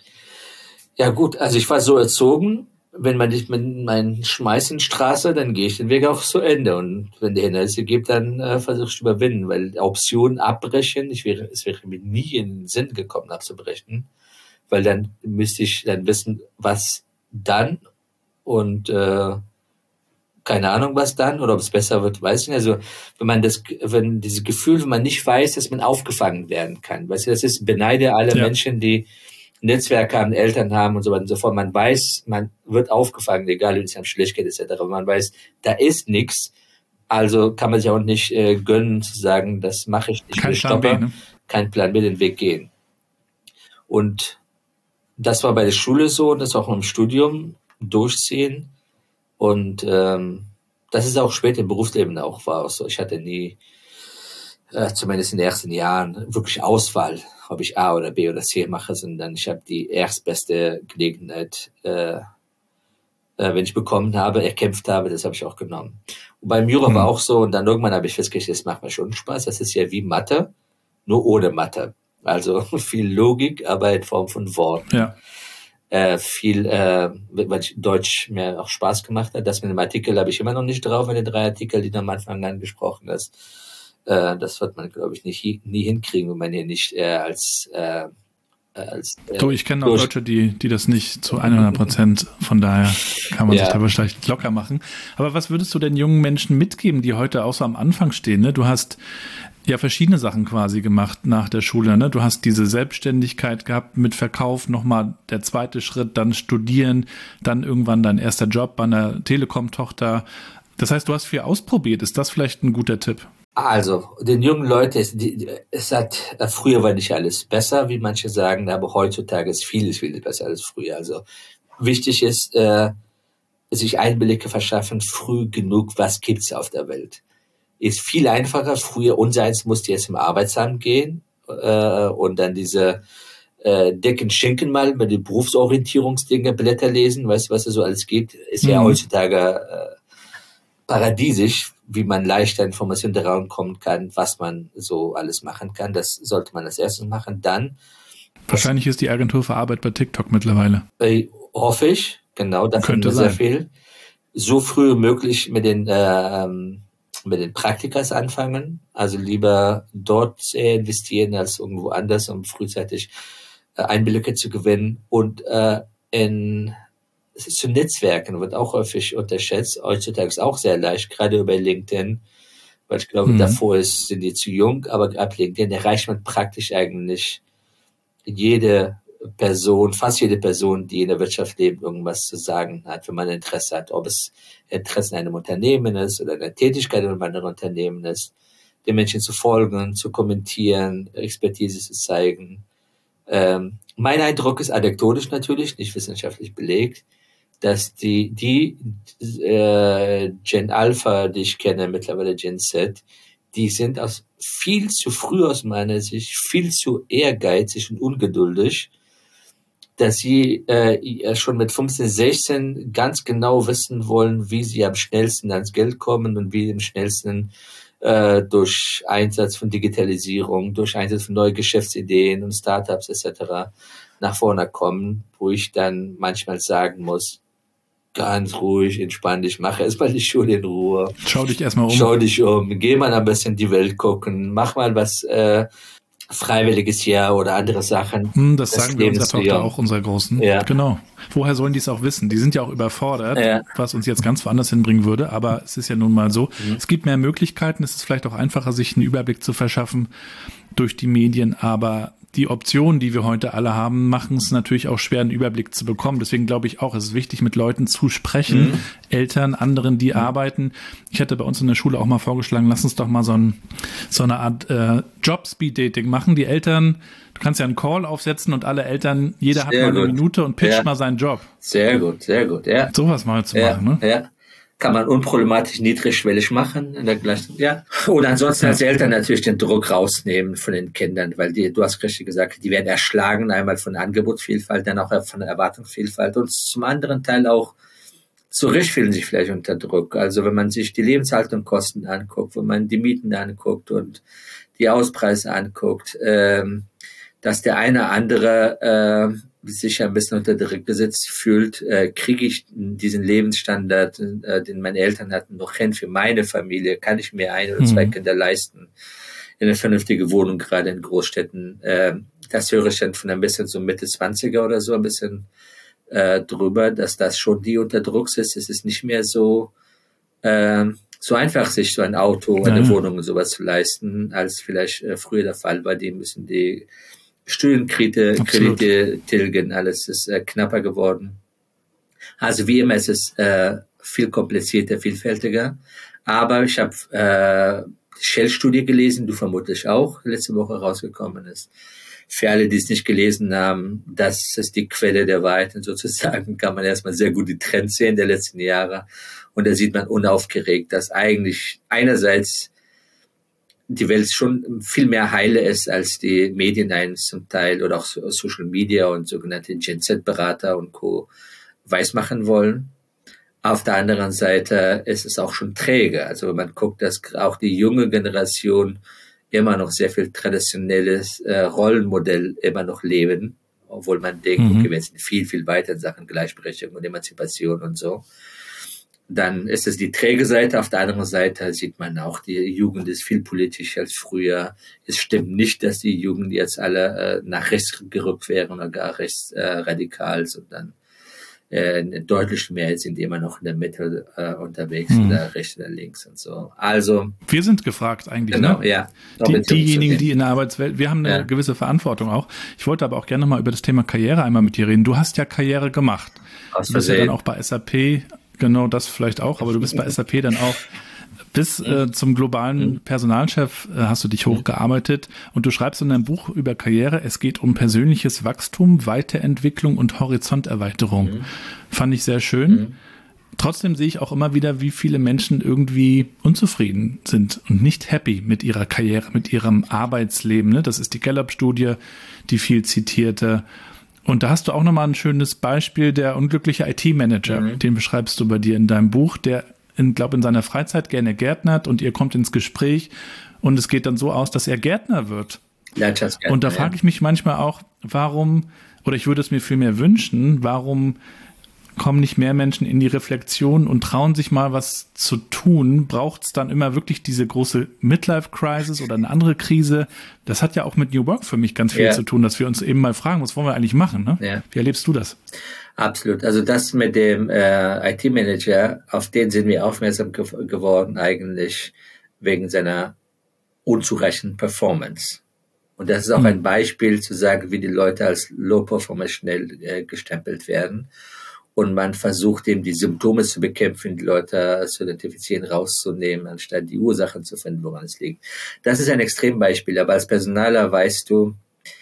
Ja gut, also ich war so erzogen, wenn man dich mit meinen schmeißt in die Straße, dann gehe ich den Weg auch zu Ende. Und wenn der Hindernisse gibt, dann versuche ich zu überwinden. Weil Option abbrechen, es wäre mir nie in den Sinn gekommen, abzubrechen. Weil dann müsste ich dann wissen, was dann und keine Ahnung, was dann oder ob es besser wird, weiß ich nicht. Also wenn dieses Gefühl, wenn man nicht weiß, dass man aufgefangen werden kann. Weißt du, das ist, beneide alle Menschen, die Netzwerke haben, Eltern haben und so weiter und so fort. Man weiß, man wird aufgefangen, egal wie es einem schlecht geht, etc. Aber man weiß, da ist nichts. Also kann man sich auch nicht gönnen zu sagen, das mache ich nicht. Kein Plan B, ne? Kein Plan B, den Weg gehen. Und das war bei der Schule so und das auch im Studium durchziehen. Und das ist auch später im Berufsleben auch war auch so. Ich hatte nie, zumindest in den ersten Jahren, wirklich Auswahl, ob ich A oder B oder C mache, sondern ich habe die erstbeste Gelegenheit, wenn ich bekommen habe, erkämpft habe, das habe ich auch genommen. Und beim Jura war auch so, und dann irgendwann habe ich festgestellt, das macht mir schon Spaß. Das ist ja wie Mathe, nur ohne Mathe. Also viel Logik, aber in Form von Worten. Ja. Weil Deutsch mir auch Spaß gemacht hat. Das mit dem Artikel habe ich immer noch nicht drauf, mit den 3 Artikel, die du am Anfang angesprochen hast. Das wird man, glaube ich, nie hinkriegen, wenn man hier nicht ich kenne auch Leute, die das nicht zu 100%, von daher kann man sich da wahrscheinlich locker machen. Aber was würdest du denn jungen Menschen mitgeben, die heute auch so am Anfang stehen? Ne? Du hast ja verschiedene Sachen quasi gemacht nach der Schule. Ne? Du hast diese Selbstständigkeit gehabt mit Verkauf, nochmal der zweite Schritt, dann studieren, dann irgendwann dein erster Job bei einer Telekom-Tochter. Das heißt, du hast viel ausprobiert. Ist das vielleicht ein guter Tipp? Also, den jungen Leuten, früher war nicht alles besser, wie manche sagen, aber heutzutage ist vieles besser als früher. Also, wichtig ist, sich Einblicke verschaffen, früh genug, was gibt's auf der Welt. Ist viel einfacher. Früher, unsereins musste jetzt im Arbeitsamt gehen, und dann diese, dicken Schinken mal über die Berufsorientierungsdinge, Blätter lesen, weißt du, was es so alles gibt, ist ja heutzutage, paradiesisch, wie man leichter Informationen daran kommen kann, was man so alles machen kann. Das sollte man als erstes machen. Dann wahrscheinlich ist die Agentur für Arbeit bei TikTok mittlerweile. Hoffe ich, genau, da könnte sehr viel. So früh wie möglich mit den Praktikas anfangen. Also lieber dort investieren als irgendwo anders, um frühzeitig Einblicke zu gewinnen. Und zu Netzwerken wird auch häufig unterschätzt. Heutzutage ist auch sehr leicht, gerade über LinkedIn, weil ich glaube, davor sind die zu jung, aber ab LinkedIn erreicht man praktisch eigentlich fast jede Person, die in der Wirtschaft lebt, irgendwas zu sagen hat, wenn man Interesse hat, ob es Interesse in einem Unternehmen ist oder in der Tätigkeit in einem Unternehmen ist, den Menschen zu folgen, zu kommentieren, Expertise zu zeigen. Mein Eindruck ist anekdotisch natürlich, nicht wissenschaftlich belegt, dass die Gen Alpha, die ich kenne, mittlerweile Gen Z, die sind viel zu früh aus meiner Sicht, viel zu ehrgeizig und ungeduldig, dass sie schon mit 15, 16 ganz genau wissen wollen, wie sie am schnellsten ans Geld kommen und wie am schnellsten durch Einsatz von Digitalisierung, durch Einsatz von neuen Geschäftsideen und Startups etc. nach vorne kommen, wo ich dann manchmal sagen muss, ganz ruhig, entspann dich, mach erstmal die Schule in Ruhe. Schau dich erstmal um. Schau dich um, geh mal ein bisschen die Welt gucken, mach mal was freiwilliges Jahr oder andere Sachen. Das sagen wir unserer Tochter auch, unserer Großen. Ja. Genau. Woher sollen die es auch wissen? Die sind ja auch überfordert, was uns jetzt ganz woanders hinbringen würde. Aber es ist ja nun mal so. Es gibt mehr Möglichkeiten. Es ist vielleicht auch einfacher, sich einen Überblick zu verschaffen durch die Medien. Aber die Optionen, die wir heute alle haben, machen es natürlich auch schwer, einen Überblick zu bekommen. Deswegen glaube ich auch, es ist wichtig, mit Leuten zu sprechen, Eltern, anderen, die arbeiten. Ich hatte bei uns in der Schule auch mal vorgeschlagen, lass uns doch mal so eine Art Job-Speed-Dating machen. Die Eltern, du kannst ja einen Call aufsetzen und alle Eltern, jeder hat mal eine Minute und pitcht mal seinen Job. Sehr gut, ja. Sowas mal zu machen, ne? Ja. Kann man unproblematisch niedrigschwellig machen. Und ansonsten als Eltern natürlich den Druck rausnehmen von den Kindern, weil du hast richtig gesagt, die werden erschlagen, einmal von der Angebotsvielfalt, dann auch von der Erwartungsvielfalt und zum anderen Teil auch zu Recht fühlen sich vielleicht unter Druck. Also wenn man sich die Lebenshaltungskosten anguckt, wenn man die Mieten anguckt und die Hauspreise anguckt, dass der eine andere sich ein bisschen unter Druck gesetzt fühlt, kriege ich diesen Lebensstandard, den meine Eltern hatten, noch hin für meine Familie, kann ich mir ein oder zwei Kinder leisten in eine vernünftige Wohnung, gerade in Großstädten. Das höre ich dann von ein bisschen so Mitte 20er oder so ein bisschen drüber, dass das schon die unter Druck ist. Es ist nicht mehr so einfach, sich so ein Auto, eine Wohnung und sowas zu leisten, als vielleicht früher der Fall war. Die müssen die Studienkredite tilgen, alles ist knapper geworden. Also wie immer, es ist viel komplizierter, vielfältiger. Aber ich habe die Shell-Studie gelesen, du vermutlich auch, letzte Woche rausgekommen ist. Für alle, die es nicht gelesen haben, das ist die Quelle der Wahrheit. Und sozusagen kann man erstmal sehr gut die Trends sehen der letzten Jahre. Und da sieht man unaufgeregt, dass eigentlich einerseits die Welt schon viel mehr heile ist, als die Medien einen zum Teil oder auch Social Media und sogenannte Gen Z-Berater und Co. weismachen wollen. Auf der anderen Seite ist es auch schon träge. Also wenn man guckt, dass auch die junge Generation immer noch sehr viel traditionelles Rollenmodell immer noch leben, obwohl man denkt, okay, wir sind viel, viel weiter in Sachen Gleichberechtigung und Emanzipation und so. Dann ist es die träge Seite. Auf der anderen Seite sieht man auch, die Jugend ist viel politischer als früher. Es stimmt nicht, dass die Jugend jetzt alle nach rechts gerückt wären oder gar rechtsradikal, sondern eine deutliche Mehrheit sind immer noch in der Mitte unterwegs, oder rechts oder links und so. Also wir sind gefragt eigentlich, genau, ne? Ja. Diejenigen, die in der Arbeitswelt, wir haben eine gewisse Verantwortung auch. Ich wollte aber auch gerne mal über das Thema Karriere einmal mit dir reden. Du hast ja Karriere gemacht. Du bist ja dann auch bei SAP. Genau, das vielleicht auch, aber du bist bei SAP dann auch bis zum globalen Personalchef hast du dich hochgearbeitet und du schreibst in deinem Buch über Karriere, es geht um persönliches Wachstum, Weiterentwicklung und Horizonterweiterung. Fand ich sehr schön. Trotzdem sehe ich auch immer wieder, wie viele Menschen irgendwie unzufrieden sind und nicht happy mit ihrer Karriere, mit ihrem Arbeitsleben. Ne? Das ist die Gallup-Studie, die viel zitierte. Und da hast du auch nochmal ein schönes Beispiel, der unglückliche IT-Manager, den beschreibst du bei dir in deinem Buch, der, in seiner Freizeit gerne gärtnert und ihr kommt ins Gespräch und es geht dann so aus, dass er Gärtner wird. Und da frage ich mich manchmal auch, warum, oder ich würde es mir viel mehr wünschen, warum kommen nicht mehr Menschen in die Reflexion und trauen sich mal was zu tun? Braucht es dann immer wirklich diese große Midlife-Crisis oder eine andere Krise? Das hat ja auch mit New Work für mich ganz viel zu tun, dass wir uns eben mal fragen, was wollen wir eigentlich machen? Ne? Ja. Wie erlebst du das? Absolut. Also das mit dem IT-Manager, auf den sind wir aufmerksam geworden eigentlich wegen seiner unzureichenden Performance. Und das ist auch ein Beispiel zu sagen, wie die Leute als Low-Performer schnell gestempelt werden. Und man versucht eben die Symptome zu bekämpfen, die Leute zu identifizieren, rauszunehmen, anstatt die Ursachen zu finden, woran es liegt. Das ist ein Extrembeispiel, aber als Personaler weißt du,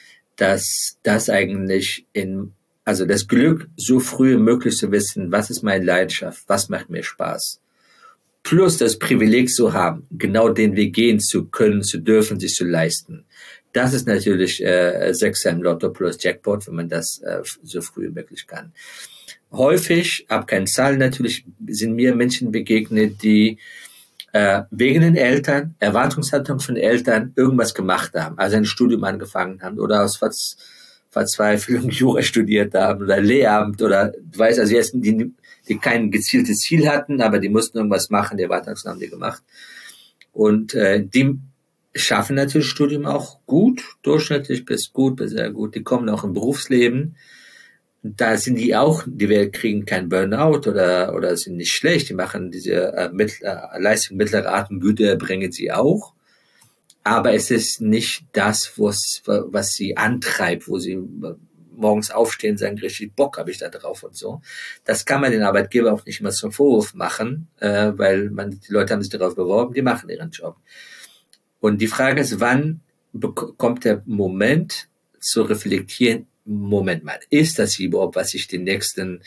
dass das eigentlich also das Glück, so früh wie möglich zu wissen, was ist meine Leidenschaft, was macht mir Spaß, plus das Privileg zu haben, genau den Weg gehen zu können, zu dürfen, sich zu leisten. Das ist natürlich 6er im Lotto plus Jackpot, wenn man das so früh wie möglich kann. Häufig, ab keinen Zahlen natürlich, sind mir Menschen begegnet, die wegen den Eltern, Erwartungshaltung von den Eltern irgendwas gemacht haben, also ein Studium angefangen haben oder aus Verzweiflung Jura studiert haben oder Lehramt oder du weißt, also jetzt die kein gezieltes Ziel hatten, aber die mussten irgendwas machen, die Erwartungshaltung haben die gemacht. Und die schaffen natürlich Studium auch gut, durchschnittlich bis gut, bis sehr gut. Die kommen auch im Berufsleben. Da sind die auch, die kriegen kein Burnout oder sind nicht schlecht. Die machen diese Leistung mittlere Atemgüte, bringen sie auch. Aber es ist nicht das, was sie antreibt, wo sie morgens aufstehen und sagen, richtig Bock habe ich da drauf und so. Das kann man den Arbeitgeber auch nicht immer zum Vorwurf machen, weil die Leute haben sich darauf beworben, die machen ihren Job. Und die Frage ist, wann kommt der Moment zu reflektieren, Moment mal, ist das überhaupt, was ich die nächsten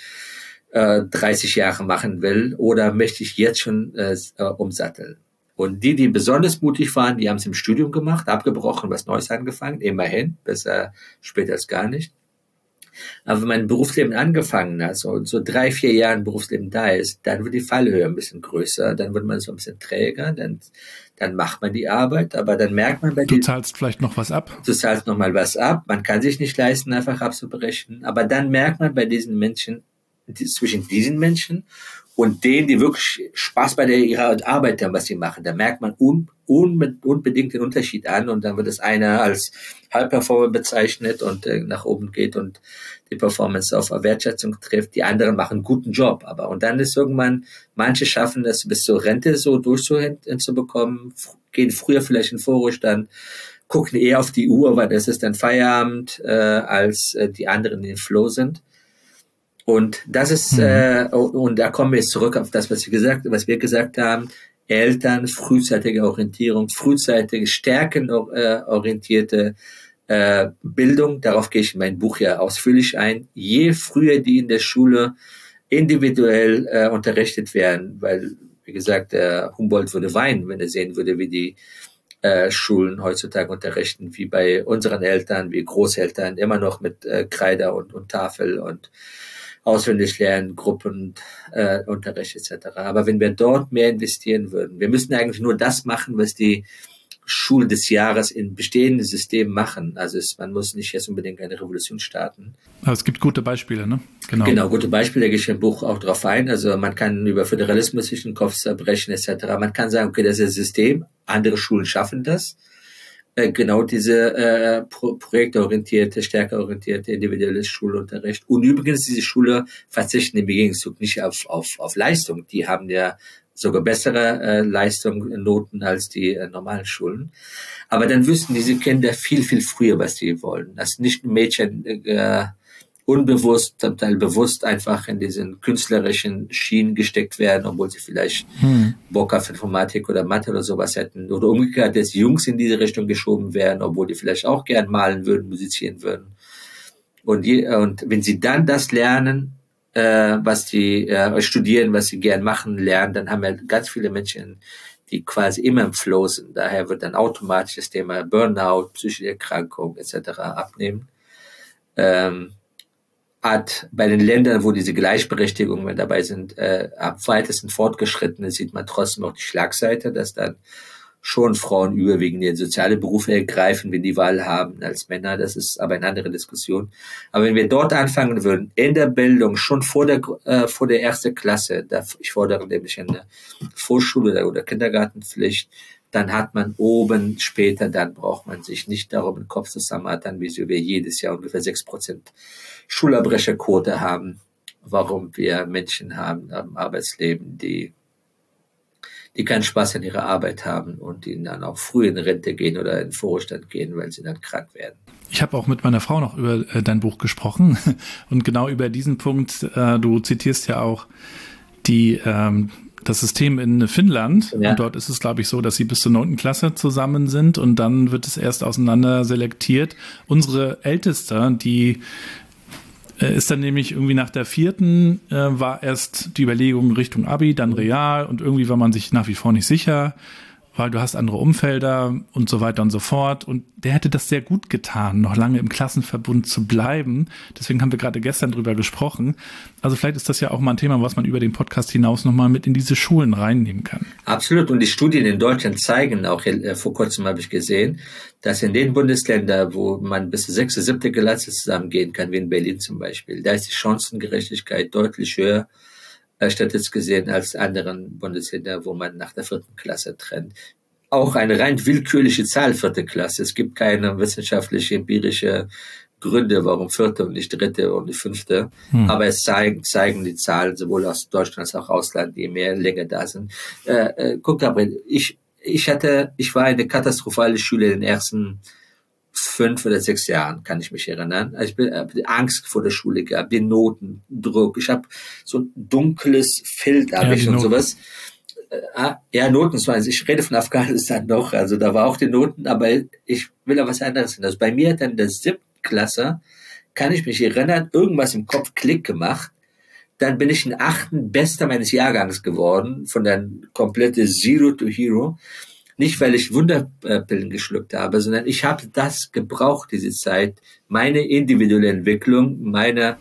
30 Jahre machen will, oder möchte ich jetzt schon umsatteln? Und die besonders mutig waren, die haben es im Studium gemacht, abgebrochen, was Neues angefangen, immerhin, besser später als gar nicht. Aber wenn mein Berufsleben angefangen hat, so 3-4 Jahre ein Berufsleben da ist, dann wird die Fallhöhe ein bisschen größer, dann wird man so ein bisschen träger, dann macht man die Arbeit, aber dann merkt man Du zahlst vielleicht noch was ab? Du zahlst noch mal was ab, man kann sich nicht leisten, einfach abzubrechen, aber dann merkt man bei diesen Menschen, zwischen diesen Menschen und denen, die wirklich Spaß bei ihrer Arbeit haben, was sie machen, da merkt man unbedingt den Unterschied an und dann wird das einer als High-Performer bezeichnet und nach oben geht und die Performance auf Wertschätzung trifft. Die anderen machen einen guten Job, und dann ist irgendwann, manche schaffen das bis zur Rente so durchzubekommen, gehen früher vielleicht in den Vorruhestand, gucken eher auf die Uhr, weil das ist dann Feierabend, als die anderen, die in Flow sind. Und das ist, und da kommen wir jetzt zurück auf das, was wir gesagt haben, Eltern, frühzeitige Orientierung, frühzeitige stärkenorientierte Bildung, darauf gehe ich in meinem Buch ja ausführlich ein. Je früher die in der Schule individuell unterrichtet werden, weil, wie gesagt, Humboldt würde weinen, wenn er sehen würde, wie die Schulen heutzutage unterrichten, wie bei unseren Eltern, wie Großeltern, immer noch mit Kreide und Tafel und auswendig lernen, Gruppen, Unterricht etc. Aber wenn wir dort mehr investieren würden, wir müssen eigentlich nur das machen, was die Schulen des Jahres in bestehenden Systemen machen. Also man muss nicht jetzt unbedingt eine Revolution starten. Aber es gibt gute Beispiele, ne? Genau, gute Beispiele, da gehe ich im Buch auch drauf ein. Also man kann über Föderalismus sich den Kopf zerbrechen etc. Man kann sagen, okay, das ist das System, andere Schulen schaffen das. Genau diese projektorientierte, stärkeorientierte, individuelle Schulunterricht. Und übrigens, diese Schule verzichten im Gegenzug nicht auf Leistung. Die haben ja sogar bessere Noten als die normalen Schulen. Aber dann wüssten diese Kinder viel, viel früher, was sie wollen. Dass nicht Mädchen unbewusst, zum Teil bewusst einfach in diesen künstlerischen Schienen gesteckt werden, obwohl sie vielleicht Bock auf Informatik oder Mathe oder sowas hätten. Oder umgekehrt, dass Jungs in diese Richtung geschoben werden, obwohl die vielleicht auch gern malen würden, musizieren würden. Und wenn sie dann das lernen, was die studieren, was sie gern machen, lernen, dann haben wir ganz viele Menschen, die quasi immer im Flow sind. Daher wird dann automatisch das Thema Burnout, psychische Erkrankung etc. abnehmen. Bei den Ländern, wo diese Gleichberechtigungen dabei sind, am weitesten fortgeschritten ist, sieht man trotzdem auch die Schlagseite, dass dann schon Frauen überwiegend in soziale Berufe ergreifen, wenn die Wahl haben als Männer. Das ist aber eine andere Diskussion. Aber wenn wir dort anfangen würden, in der Bildung, schon vor der ersten Klasse, ich fordere nämlich eine Vorschule oder Kindergartenpflicht, dann hat man oben später, dann braucht man sich nicht darum den Kopf zusammenhalten, wieso wir jedes Jahr ungefähr 6% Schulabbrecherquote haben, warum wir Menschen haben am Arbeitsleben, die keinen Spaß an ihrer Arbeit haben und die dann auch früh in Rente gehen oder in den Vorruhestand gehen, weil sie dann krank werden. Ich habe auch mit meiner Frau noch über dein Buch gesprochen und genau über diesen Punkt, du zitierst ja auch das System in Finnland. Ja. Und dort ist es, glaube ich, so, dass sie bis zur 9. Klasse zusammen sind und dann wird es erst auseinander selektiert. Unsere Älteste, die ist dann nämlich irgendwie nach der 4. War erst die Überlegung Richtung Abi, dann Real und irgendwie war man sich nach wie vor nicht sicher. weil du hast andere Umfelder und so weiter und so fort. Und der hätte das sehr gut getan, noch lange im Klassenverbund zu bleiben. Deswegen haben wir gerade gestern drüber gesprochen. Also vielleicht ist das ja auch mal ein Thema, was man über den Podcast hinaus nochmal mit in diese Schulen reinnehmen kann. Absolut. Und die Studien in Deutschland zeigen, auch vor kurzem habe ich gesehen, dass in den Bundesländern, wo man bis zur 6., 7. Klasse zusammengehen kann, wie in Berlin zum Beispiel, da ist die Chancengerechtigkeit deutlich höher, statistisch gesehen, als anderen Bundesländern, wo man nach der 4. Klasse trennt. Auch eine rein willkürliche Zahl, 4. Klasse. Es gibt keine wissenschaftliche, empirische Gründe, warum 4. und nicht 3. und nicht 5. Aber es zeigen die Zahlen sowohl aus Deutschland als auch Ausland, die mehr länger da sind. Guck, Gabriel, ich war eine katastrophale Schule in den ersten 5 oder 6 Jahren, kann ich mich erinnern. Also ich habe Angst vor der Schule gehabt, den Notendruck. Ich habe so ein dunkles Feld und sowas. Ja, Noten, ich rede von Afghanistan noch, also da war auch die Noten, aber ich will da was anderes hin. Also bei mir hat dann in der 7. Klasse, kann ich mich erinnern, irgendwas im Kopf Klick gemacht. Dann bin ich in 8. Bester meines Jahrgangs geworden, von der komplette Zero to Hero. Nicht, weil ich Wunderpillen geschluckt habe, sondern ich habe das gebraucht, diese Zeit, meine individuelle Entwicklung, meine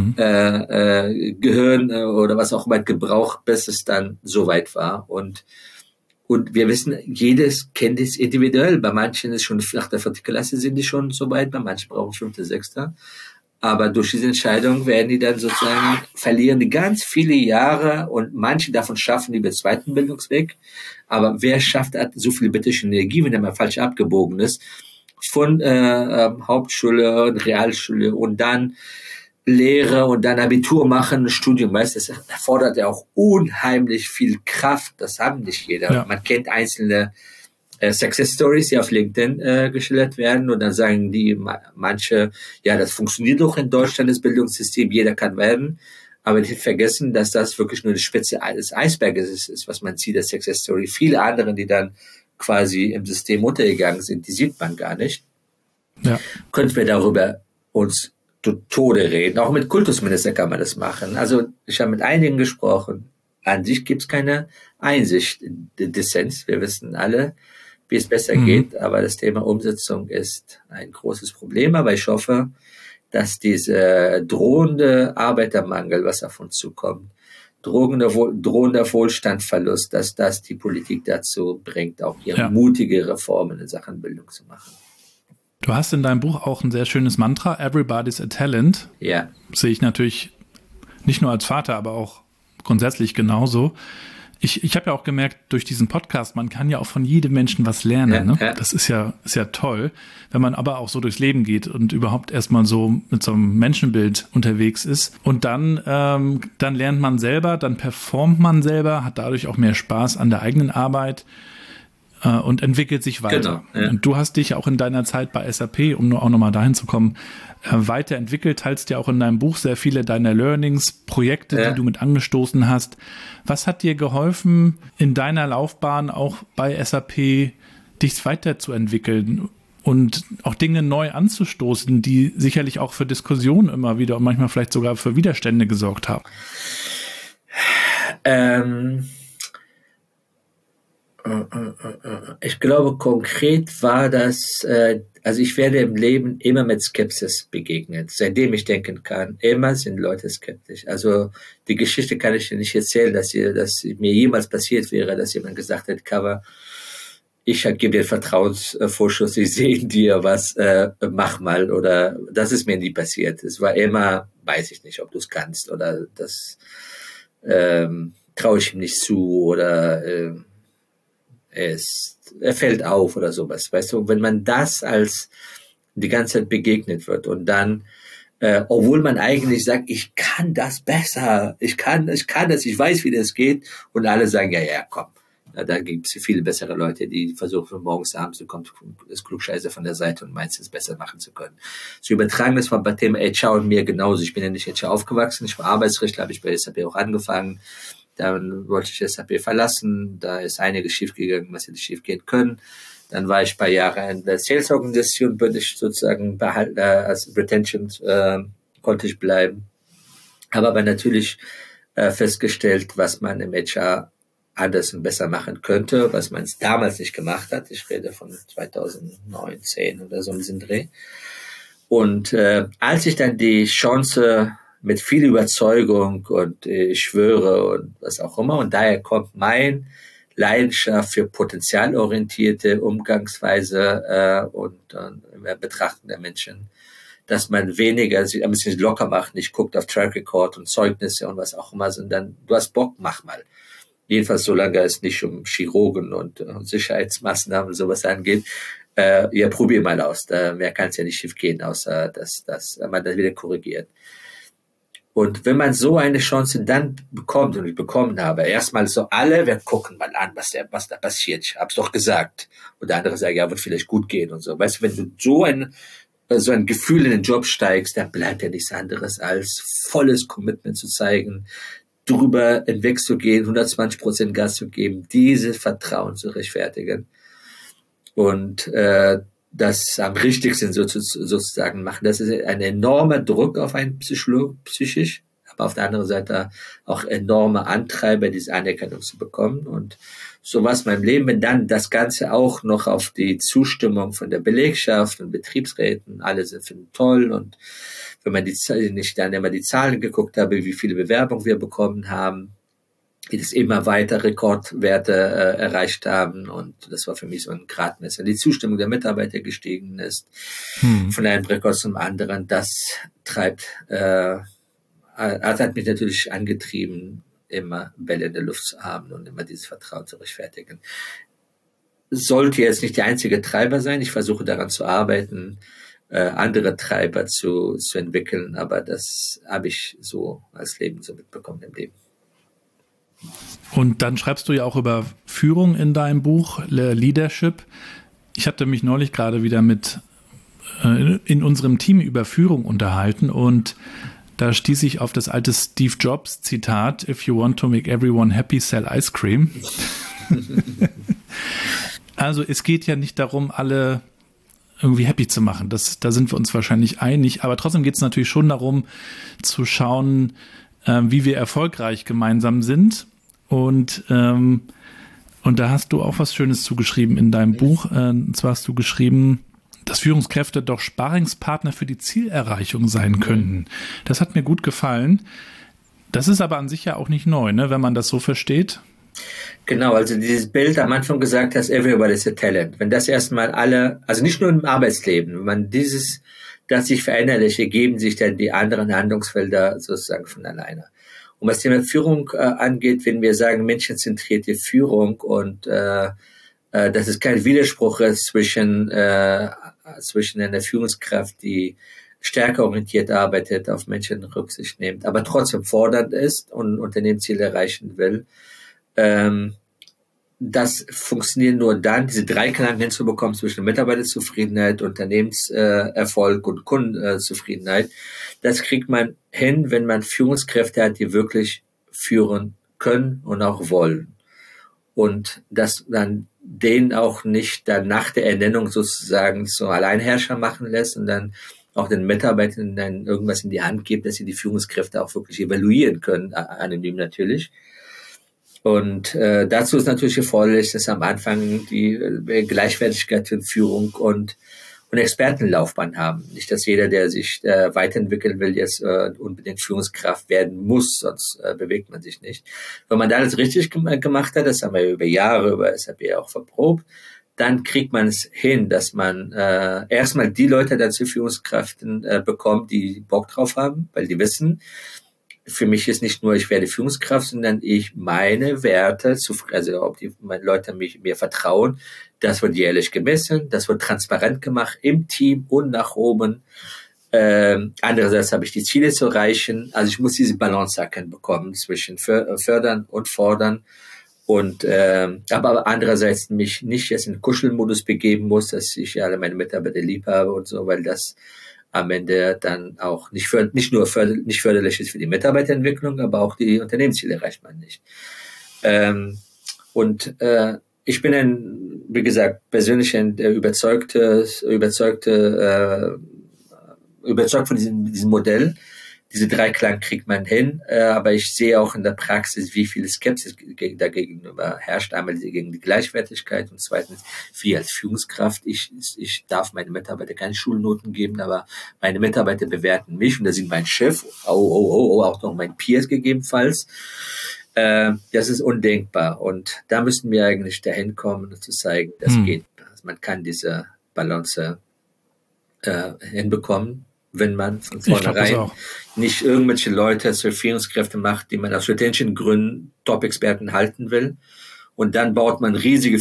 Gehirn oder was auch immer gebraucht, bis es dann soweit war. Und wir wissen, jedes Kind ist individuell. Bei manchen ist schon nach der 4. Klasse sind die schon soweit, bei manchen brauchen 5., 6. Aber durch diese Entscheidung werden die dann sozusagen, verlieren die ganz viele Jahre und manche davon schaffen die über 2. Bildungsweg. Aber wer schafft so viel bitterische Energie, wenn er mal falsch abgebogen ist, von Hauptschule und Realschule und dann Lehre und dann Abitur machen, Studium, weißt du, das erfordert ja auch unheimlich viel Kraft. Das haben nicht jeder. Ja. Man kennt einzelne Success Stories, die auf LinkedIn geschildert werden und dann sagen die manche, ja, das funktioniert doch in Deutschland, das Bildungssystem, jeder kann werden, aber die vergessen, dass das wirklich nur die Spitze des Eisberges ist, was man sieht, das Success Story. Viele andere, die dann quasi im System untergegangen sind, die sieht man gar nicht. Ja. Könnten wir darüber uns zu Tode reden. Auch mit Kultusminister kann man das machen. Also ich habe mit einigen gesprochen. An sich gibt es keine Einsicht, Dissens. Wir wissen alle, wie es besser geht, aber das Thema Umsetzung ist ein großes Problem. Aber ich hoffe, dass diese drohende Arbeitermangel, was auf uns zukommt, drohender Wohlstandverlust, dass das die Politik dazu bringt, auch hier mutige Reformen in Sachen Bildung zu machen. Du hast in deinem Buch auch ein sehr schönes Mantra, Everybody's a Talent. Ja. Sehe ich natürlich nicht nur als Vater, aber auch grundsätzlich genauso. Ich habe ja auch gemerkt, durch diesen Podcast, man kann ja auch von jedem Menschen was lernen. Ja, ne? Ja. Das ist ja toll, wenn man aber auch so durchs Leben geht und überhaupt erstmal so mit so einem Menschenbild unterwegs ist. Und dann lernt man selber, dann performt man selber, hat dadurch auch mehr Spaß an der eigenen Arbeit und entwickelt sich weiter. Genau, ja. Und du hast dich auch in deiner Zeit bei SAP, um auch nochmal dahin zu kommen, weiterentwickelt, teilst ja auch in deinem Buch sehr viele deiner Learnings, Projekte, die du mit angestoßen hast. Was hat dir geholfen, in deiner Laufbahn auch bei SAP dich weiterzuentwickeln und auch Dinge neu anzustoßen, die sicherlich auch für Diskussionen immer wieder und manchmal vielleicht sogar für Widerstände gesorgt haben? Ich glaube, konkret war das, also ich werde im Leben immer mit Skepsis begegnet. Seitdem ich denken kann, immer sind Leute skeptisch. Also die Geschichte kann ich dir nicht erzählen, dass mir jemals passiert wäre, dass jemand gesagt hat, Cover, ich gebe dir Vertrauensvorschuss, ich sehe in dir was, mach mal. Oder das ist mir nie passiert. Es war immer, weiß ich nicht, ob du es kannst oder das traue ich ihm nicht zu oder er fällt auf oder sowas, weißt du, wenn man das als die ganze Zeit begegnet wird und dann, obwohl man eigentlich sagt, ich kann das besser, ich kann das, ich weiß, wie das geht und alle sagen, ja, komm, da gibt es viele bessere Leute, die versuchen von morgens abends, du kommst das Klugscheißer von der Seite und meinst, es besser machen zu können. So übertragen das mal bei Thema HR und mir genauso. Ich bin ja nicht HR aufgewachsen, ich war Arbeitsrechtler, habe ich bei SAP auch angefangen. Dann wollte ich SAP verlassen, da ist einiges schiefgegangen, was hätte schief gehen können. Dann war ich ein paar Jahre in der Sales-Organisation, bin ich sozusagen behalten, als Retention konnte ich bleiben. Habe aber natürlich festgestellt, was man im HR anders und besser machen könnte, was man damals nicht gemacht hat. Ich rede von 2019 oder so in diesem Dreh. Und als ich dann die Chance mit viel Überzeugung und ich schwöre und was auch immer, und daher kommt mein Leidenschaft für potenzialorientierte Umgangsweise und Betrachten der Menschen, dass man weniger sich ein bisschen locker macht, nicht guckt auf Track Record und Zeugnisse und was auch immer, sondern du hast Bock, mach mal. Jedenfalls solange es nicht um Chirurgen und Sicherheitsmaßnahmen und sowas angeht, ja, probier mal aus. Mehr kann es ja nicht schief gehen, außer dass man das wieder korrigiert. Und wenn man so eine Chance dann bekommt, und ich bekommen habe, erstmal so alle, wir gucken mal an, was da passiert. Ich hab's doch gesagt. Und der andere sagt, ja, wird vielleicht gut gehen und so. Weißt du, wenn du so ein Gefühl in den Job steigst, dann bleibt ja nichts anderes als volles Commitment zu zeigen, drüber hinwegzugehen, 120% Gas zu geben, dieses Vertrauen zu rechtfertigen und das am richtigsten sozusagen machen. Das ist ein enormer Druck auf einen psychisch, aber auf der anderen Seite auch enorme Antreiber, diese Anerkennung zu bekommen. Und so war es in meinem Leben, wenn dann das Ganze auch noch auf die Zustimmung von der Belegschaft und Betriebsräten, alle finden toll. Und wenn man ich dann immer die Zahlen geguckt habe, wie viele Bewerbungen wir bekommen haben, wie das immer weiter Rekordwerte erreicht haben. Und das war für mich so ein Gradmesser. Die Zustimmung der Mitarbeiter gestiegen ist, von einem Rekord zum anderen. Das hat mich natürlich angetrieben, immer Bälle in der Luft zu haben und immer dieses Vertrauen zu rechtfertigen. Sollte jetzt nicht der einzige Treiber sein. Ich versuche daran zu arbeiten, andere Treiber zu entwickeln, aber das habe ich so als Leben so mitbekommen im Leben. Und dann schreibst du ja auch über Führung in deinem Buch, Leadership. Ich hatte mich neulich gerade wieder in unserem Team über Führung unterhalten und da stieß ich auf das alte Steve Jobs Zitat, "If you want to make everyone happy, sell ice cream." Also es geht ja nicht darum, alle irgendwie happy zu machen. Da sind wir uns wahrscheinlich einig. Aber trotzdem geht es natürlich schon darum, zu schauen, wie wir erfolgreich gemeinsam sind. Und da hast du auch was Schönes zugeschrieben in deinem Buch. Und zwar hast du geschrieben, dass Führungskräfte doch Sparringspartner für die Zielerreichung sein könnten. Das hat mir gut gefallen. Das ist aber an sich ja auch nicht neu, ne, wenn man das so versteht. Genau, also dieses Bild am Anfang gesagt hast, everybody's a talent. Wenn das erstmal also nicht nur im Arbeitsleben, wenn man das sich verinnerliche, geben sich dann die anderen Handlungsfelder sozusagen von alleine. Und was Thema Führung angeht, wenn wir sagen menschenzentrierte Führung und dass es kein Widerspruch ist zwischen einer Führungskraft, die stärker orientiert arbeitet, auf Menschen Rücksicht nimmt, aber trotzdem fordernd ist und Unternehmensziele erreichen will. Das funktioniert nur dann, diese Dreiklang hinzubekommen zwischen Mitarbeiterzufriedenheit, Unternehmenserfolg und Kundenzufriedenheit. Das kriegt man hin, wenn man Führungskräfte hat, die wirklich führen können und auch wollen. Und das dann den auch nicht dann nach der Ernennung sozusagen so Alleinherrscher machen lässt und dann auch den Mitarbeitern dann irgendwas in die Hand gibt, dass sie die Führungskräfte auch wirklich evaluieren können, anonym natürlich. Und dazu ist natürlich erforderlich, dass am Anfang die Gleichwertigkeit für Führung und Expertenlaufbahn haben. Nicht, dass jeder, der sich weiterentwickeln will, jetzt unbedingt Führungskraft werden muss, sonst bewegt man sich nicht. Wenn man da alles richtig gemacht hat, das haben wir über Jahre, über SAP auch verprobt, dann kriegt man es hin, dass man erstmal die Leute dazu Führungskräften bekommt, die Bock drauf haben, weil die wissen, für mich ist nicht nur, ich werde Führungskraft, sondern ich meine Werte, also ob die meine Leute mir vertrauen, das wird jährlich gemessen, das wird transparent gemacht im Team und nach oben. Andererseits habe ich die Ziele zu erreichen, also ich muss diese Balance erkennen bekommen zwischen fördern und fordern und aber andererseits mich nicht jetzt in den Kuschelmodus begeben muss, dass ich alle meine Mitarbeiter lieb habe und so, weil das am Ende dann auch nicht nur förderlich ist für die Mitarbeiterentwicklung, aber auch die Unternehmensziele erreicht man nicht. Ich bin wie gesagt, persönlich überzeugt von diesem Modell, Diese Dreiklang kriegt man hin, aber ich sehe auch in der Praxis, wie viel Skepsis dagegenüber herrscht. Einmal gegen die Gleichwertigkeit und zweitens, wie als Führungskraft. Ich darf meine Mitarbeiter keine Schulnoten geben, aber meine Mitarbeiter bewerten mich und da sind mein Chef, auch noch mein Peers gegebenenfalls. Das ist undenkbar und da müssen wir eigentlich dahin kommen, zu zeigen, das geht. Also man kann diese Balance hinbekommen, wenn man von vornherein nicht irgendwelche Leute zur Führungskräfte macht, die man aus strategischen Gründen Top-Experten halten will. Und dann baut man riesige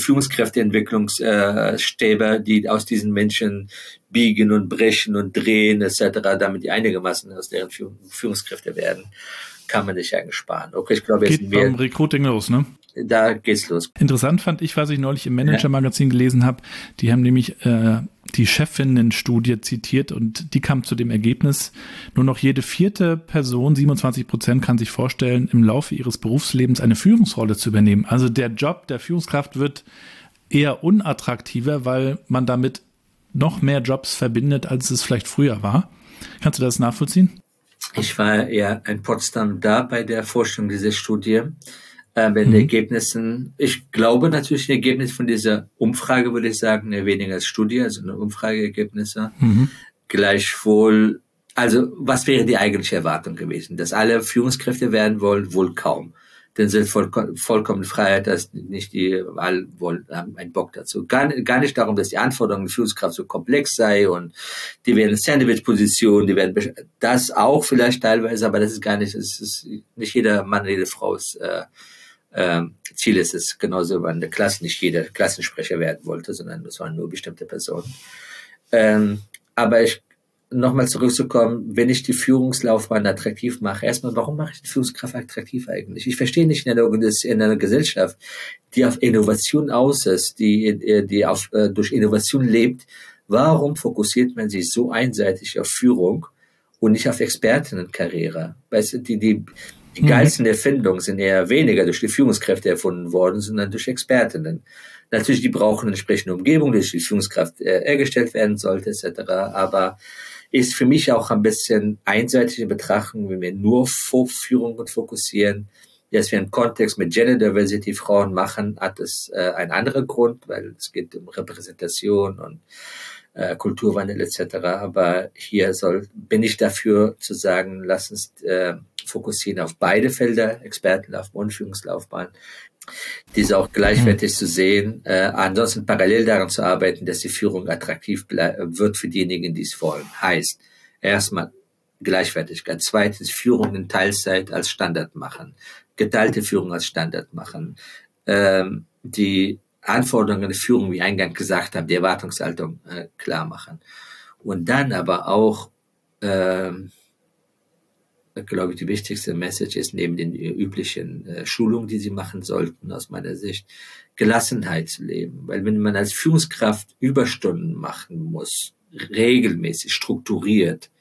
Führungskräfteentwicklungsstäbe, die aus diesen Menschen biegen und brechen und drehen etc., damit die einigermaßen aus deren Führungskräfte werden. Kann man sich eigentlich sparen. Okay, ich glaube, jetzt geht beim Recruiting los, ne? Da geht's los. Interessant fand ich, was ich neulich im Manager-Magazin gelesen habe. Die haben nämlich die Chefinnen-Studie zitiert und die kam zu dem Ergebnis, nur noch jede 4. Person, 27%, kann sich vorstellen, im Laufe ihres Berufslebens eine Führungsrolle zu übernehmen. Also der Job der Führungskraft wird eher unattraktiver, weil man damit noch mehr Jobs verbindet, als es vielleicht früher war. Kannst du das nachvollziehen? Ich war ja in Potsdam da bei der Forschung dieser Studie. Bei den Ergebnissen, ich glaube natürlich, die Ergebnisse von dieser Umfrage, würde ich sagen, weniger als Studie, also eine Umfrageergebnisse. Gleichwohl, also was wäre die eigentliche Erwartung gewesen? Dass alle Führungskräfte werden wollen? Wohl kaum. Denn es ist vollkommene Freiheit, dass nicht die alle wollen, haben einen Bock dazu. Gar nicht darum, dass die Anforderungen der Führungskraft so komplex sei und die werden Sandwich-Position, die werden, das auch vielleicht teilweise, aber das ist gar nicht, es ist nicht jeder Mann, jede Frau ist, Ziel ist es, genauso wie in der Klasse nicht jeder Klassensprecher werden wollte, sondern es waren nur bestimmte Personen. Aber nochmal zurückzukommen, wenn ich die Führungslaufbahn attraktiv mache, erstmal, warum mache ich die Führungskraft attraktiv eigentlich? Ich verstehe nicht in einer Gesellschaft, die auf Innovation aus ist, die durch Innovation lebt, warum fokussiert man sich so einseitig auf Führung und nicht auf Expertinnenkarriere? Weißt du, die geilsten Erfindungen sind eher weniger durch die Führungskräfte erfunden worden, sondern durch Expertinnen. Natürlich, die brauchen eine entsprechende Umgebung, die durch die Führungskraft hergestellt werden sollte, etc. Aber ist für mich auch ein bisschen einseitige Betrachtung, wenn wir nur auf Führung fokussieren. Dass wir einen Kontext mit Gender Diversity Frauen machen, hat es einen anderen Grund, weil es geht um Repräsentation und Kulturwandel etc. Aber hier bin ich dafür zu sagen, lass uns fokussieren auf beide Felder, Expertenlaufbahn und Führungslaufbahn, diese auch gleichwertig zu sehen, ansonsten parallel daran zu arbeiten, dass die Führung attraktiv wird für diejenigen, die es wollen. Heißt, erstmal Gleichwertigkeit, zweitens Führung in Teilzeit als Standard machen, geteilte Führung als Standard machen, die Anforderungen der Führung, wie eingangs gesagt habe, die Erwartungshaltung klar machen. Und dann aber auch glaube ich, die wichtigste Message ist neben den üblichen Schulungen, die sie machen sollten, aus meiner Sicht, Gelassenheit zu leben. Weil wenn man als Führungskraft Überstunden machen muss, regelmäßig, strukturiert,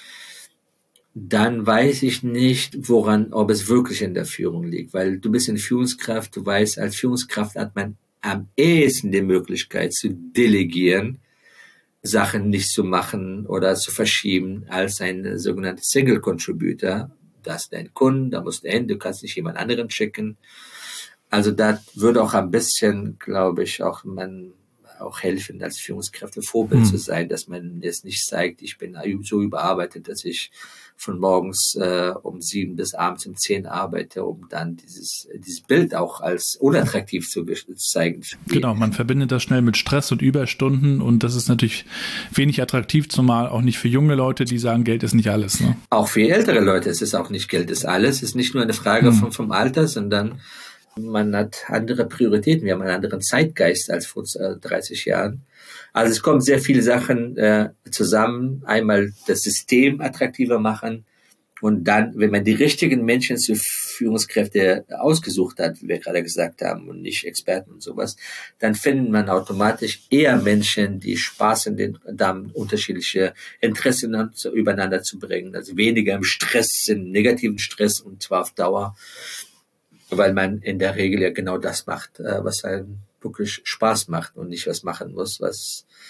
dann weiß ich nicht, ob es wirklich in der Führung liegt. Weil du bist eine Führungskraft, du weißt, als Führungskraft hat man am ehesten die Möglichkeit zu delegieren, Sachen nicht zu machen oder zu verschieben als ein sogenannter Single Contributor. Das ist dein Kunde, da musst du hin, du kannst nicht jemand anderen schicken. Also da würde auch ein bisschen, glaube ich, auch helfen, als Führungskräfte Vorbild zu sein, dass man jetzt nicht zeigt, ich bin so überarbeitet, dass ich von morgens um 7 bis abends um 10 arbeite, um dann dieses Bild auch als unattraktiv zu zeigen. Genau, man verbindet das schnell mit Stress und Überstunden und das ist natürlich wenig attraktiv, zumal auch nicht für junge Leute, die sagen, Geld ist nicht alles. Ne? Auch für ältere Leute ist es auch nicht Geld ist alles. Es ist nicht nur eine Frage vom Alter, sondern man hat andere Prioritäten. Wir haben einen anderen Zeitgeist als vor 30 Jahren. Also es kommen sehr viele Sachen zusammen. Einmal das System attraktiver machen und dann, wenn man die richtigen Menschen zu Führungskräfte ausgesucht hat, wie wir gerade gesagt haben, und nicht Experten und sowas, dann findet man automatisch eher Menschen, die Spaß in den haben, unterschiedliche Interessen übereinander zu bringen. Also weniger im Stress, im negativen Stress und zwar auf Dauer. Weil man in der Regel ja genau das macht, was einem wirklich Spaß macht und nicht was machen muss, was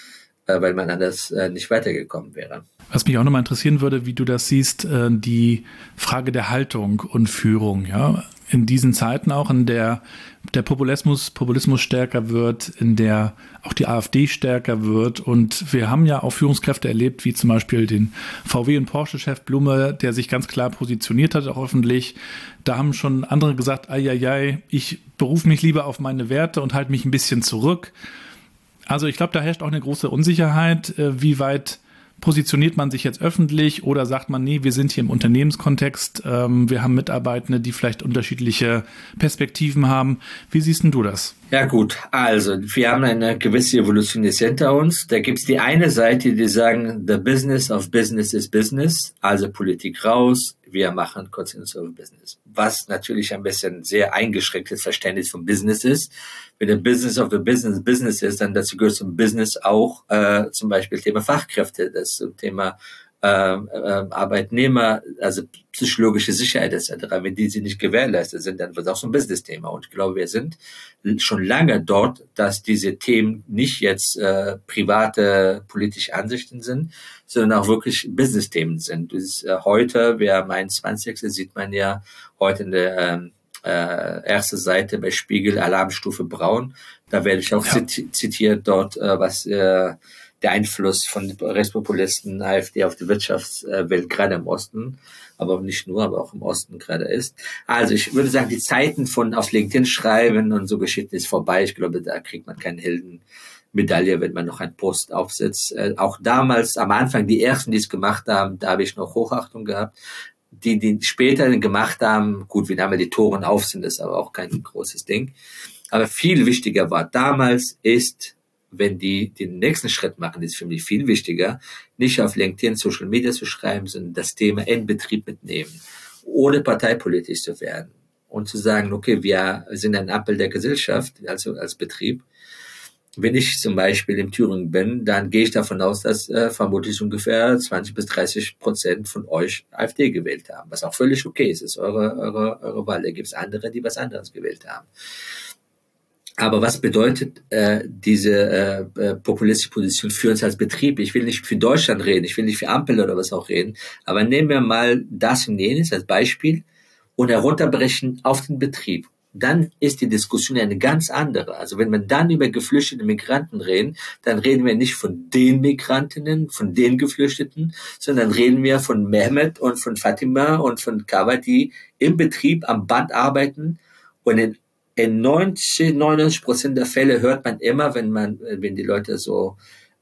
weil man anders nicht weitergekommen wäre. Was mich auch nochmal interessieren würde, wie du das siehst, die Frage der Haltung und Führung, ja, in diesen Zeiten auch, in der Populismus stärker wird, in der auch die AfD stärker wird. Und wir haben ja auch Führungskräfte erlebt, wie zum Beispiel den VW- und Porsche-Chef Blume, der sich ganz klar positioniert hat, auch öffentlich. Da haben schon andere gesagt, ich berufe mich lieber auf meine Werte und halte mich ein bisschen zurück. Also ich glaube, da herrscht auch eine große Unsicherheit, wie weit positioniert man sich jetzt öffentlich oder sagt man, nee, wir sind hier im Unternehmenskontext, wir haben Mitarbeitende, die vielleicht unterschiedliche Perspektiven haben. Wie siehst denn du das? Ja gut, also wir haben eine gewisse Evolution jetzt hinter uns. Da gibt's die eine Seite, die sagen, the business of business is business, also Politik raus, wir machen Consensus over Business. Was natürlich ein bisschen sehr eingeschränktes Verständnis von Business ist. Wenn der Business of the Business Business ist, dann dazu gehört zum Business auch zum Beispiel Thema Fachkräfte, das Thema Arbeitnehmer, also psychologische Sicherheit etc. Wenn sie nicht gewährleistet sind, dann wird es auch so ein Business-Thema. Und ich glaube, wir sind schon lange dort, dass diese Themen nicht jetzt private politische Ansichten sind, sondern auch wirklich Business-Themen sind. Das ist, heute, wer am 21. sieht man ja heute in der erste Seite bei Spiegel, Alarmstufe Braun. Da werde ich auch zitiert dort, was der Einfluss von Rechtspopulisten, AfD auf die Wirtschaftswelt gerade im Osten, aber nicht nur, aber auch im Osten gerade ist. Also ich würde sagen, die Zeiten von auf LinkedIn schreiben und so Geschichten ist vorbei. Ich glaube, da kriegt man keine Heldenmedaille, wenn man noch einen Post aufsetzt. Auch damals, am Anfang, die Ersten, die es gemacht haben, da habe ich noch Hochachtung gehabt. Die später gemacht haben, gut, wenn einmal die Toren auf sind, ist aber auch kein großes Ding. Aber viel wichtiger war damals wenn die den nächsten Schritt machen, ist für mich viel wichtiger, nicht auf LinkedIn, Social Media zu schreiben, sondern das Thema in Betrieb mitnehmen, ohne parteipolitisch zu werden und zu sagen, okay, wir sind ein Appel der Gesellschaft, also als Betrieb. Wenn ich zum Beispiel in Thüringen bin, dann gehe ich davon aus, dass vermutlich ungefähr 20-30% von euch AfD gewählt haben, was auch völlig okay ist. Es ist eure Wahl. Da gibt es andere, die was anderes gewählt haben. Aber was bedeutet diese populistische Position für uns als Betrieb? Ich will nicht für Deutschland reden, ich will nicht für Ampel oder was auch reden, aber nehmen wir mal das und jenes als Beispiel und herunterbrechen auf den Betrieb. Dann ist die Diskussion eine ganz andere. Also wenn wir dann über geflüchtete Migranten reden, dann reden wir nicht von den Migrantinnen, von den Geflüchteten, sondern reden wir von Mehmet und von Fatima und von Kawa, die im Betrieb am Band arbeiten und in 99% der Fälle hört man immer, wenn die Leute so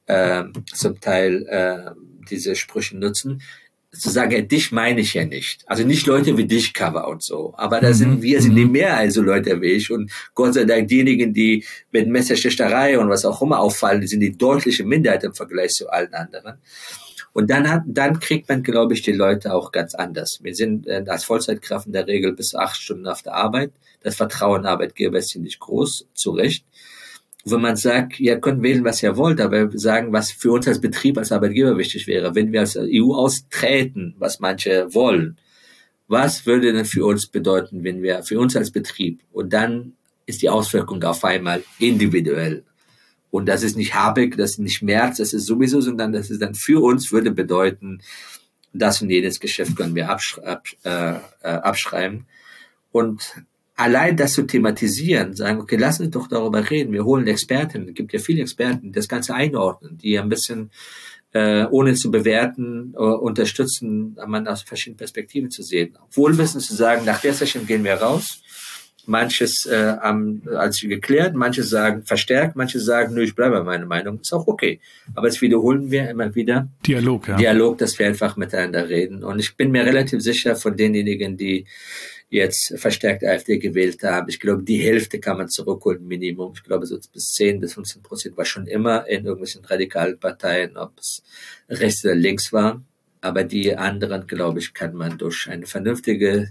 zum Teil diese Sprüche nutzen, zu sagen, dich meine ich ja nicht. Also nicht Leute wie dich, Cover und so. Aber da sind die Mehrheit so Leute wie ich. Und Gott sei Dank diejenigen, die mit Messerstecherei und was auch immer auffallen, die sind die deutliche Minderheit im Vergleich zu allen anderen. Und dann kriegt man, glaube ich, die Leute auch ganz anders. Wir sind als Vollzeitkraft in der Regel bis 8 Stunden auf der Arbeit. Das Vertrauen in Arbeitgeber ist ziemlich groß, zu Recht. Wenn man sagt, ihr könnt wählen, was ihr wollt, aber wir sagen, was für uns als Betrieb, als Arbeitgeber wichtig wäre, wenn wir als EU austreten, was manche wollen, was würde denn für uns bedeuten, wenn wir für uns als Betrieb, und dann ist die Auswirkung auf einmal individuell. Und das ist nicht Habeck, das ist nicht Merz, das ist sowieso, sondern das ist dann für uns würde bedeuten, das und jedes Geschäft können wir abschreiben. Und allein das zu thematisieren, sagen, okay, lass uns doch darüber reden, wir holen Experten, es gibt ja viele Experten, das Ganze einordnen, die ein bisschen, ohne zu bewerten, unterstützen, man aus verschiedenen Perspektiven zu sehen. Wohlwissend zu sagen, nach der Session gehen wir raus, manches als geklärt, manche sagen verstärkt, manche sagen, nö, ich bleibe bei meiner Meinung, ist auch okay. Aber das wiederholen wir immer wieder. Dialog, dass wir einfach miteinander reden. Und ich bin mir relativ sicher von denjenigen, die jetzt verstärkt AfD gewählt haben. Ich glaube, die Hälfte kann man zurückholen, Minimum. Ich glaube, so bis 10-15% war schon immer in irgendwelchen radikalen Parteien, ob es rechts oder links war. Aber die anderen, glaube ich, kann man durch eine vernünftige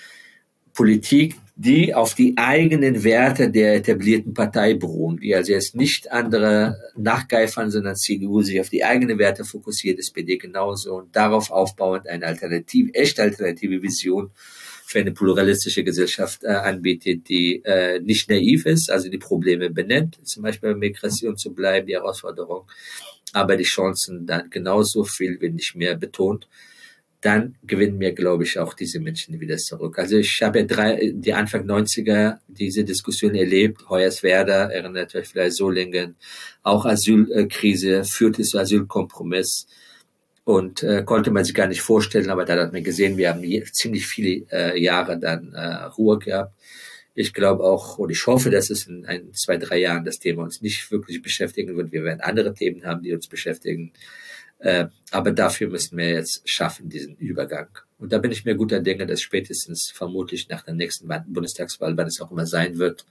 Politik, die auf die eigenen Werte der etablierten Partei beruhen, die also jetzt nicht andere nachgeifern, sondern CDU sich auf die eigenen Werte fokussiert, SPD genauso, und darauf aufbauend eine echte alternative Vision für eine pluralistische Gesellschaft anbietet, die nicht naiv ist, also die Probleme benennt, zum Beispiel bei Migration zu bleiben, die Herausforderung, aber die Chancen dann genauso viel, wenn nicht mehr betont, dann gewinnen wir, glaube ich, auch diese Menschen wieder zurück. Also ich habe ja die Anfang 90er diese Diskussion erlebt, Hoyerswerda, erinnert euch vielleicht Solingen, auch Asylkrise führte zu Asylkompromiss und konnte man sich gar nicht vorstellen, aber da hat man gesehen, wir haben ziemlich viele Jahre dann Ruhe gehabt. Ich glaube auch, und ich hoffe, dass es in 2, 3 Jahren das Thema uns nicht wirklich beschäftigen wird. Wir werden andere Themen haben, die uns beschäftigen. Aber dafür müssen wir jetzt schaffen, diesen Übergang. Und da bin ich mir guter Dinge, dass spätestens vermutlich nach der nächsten Bundestagswahl, wann es auch immer sein wird,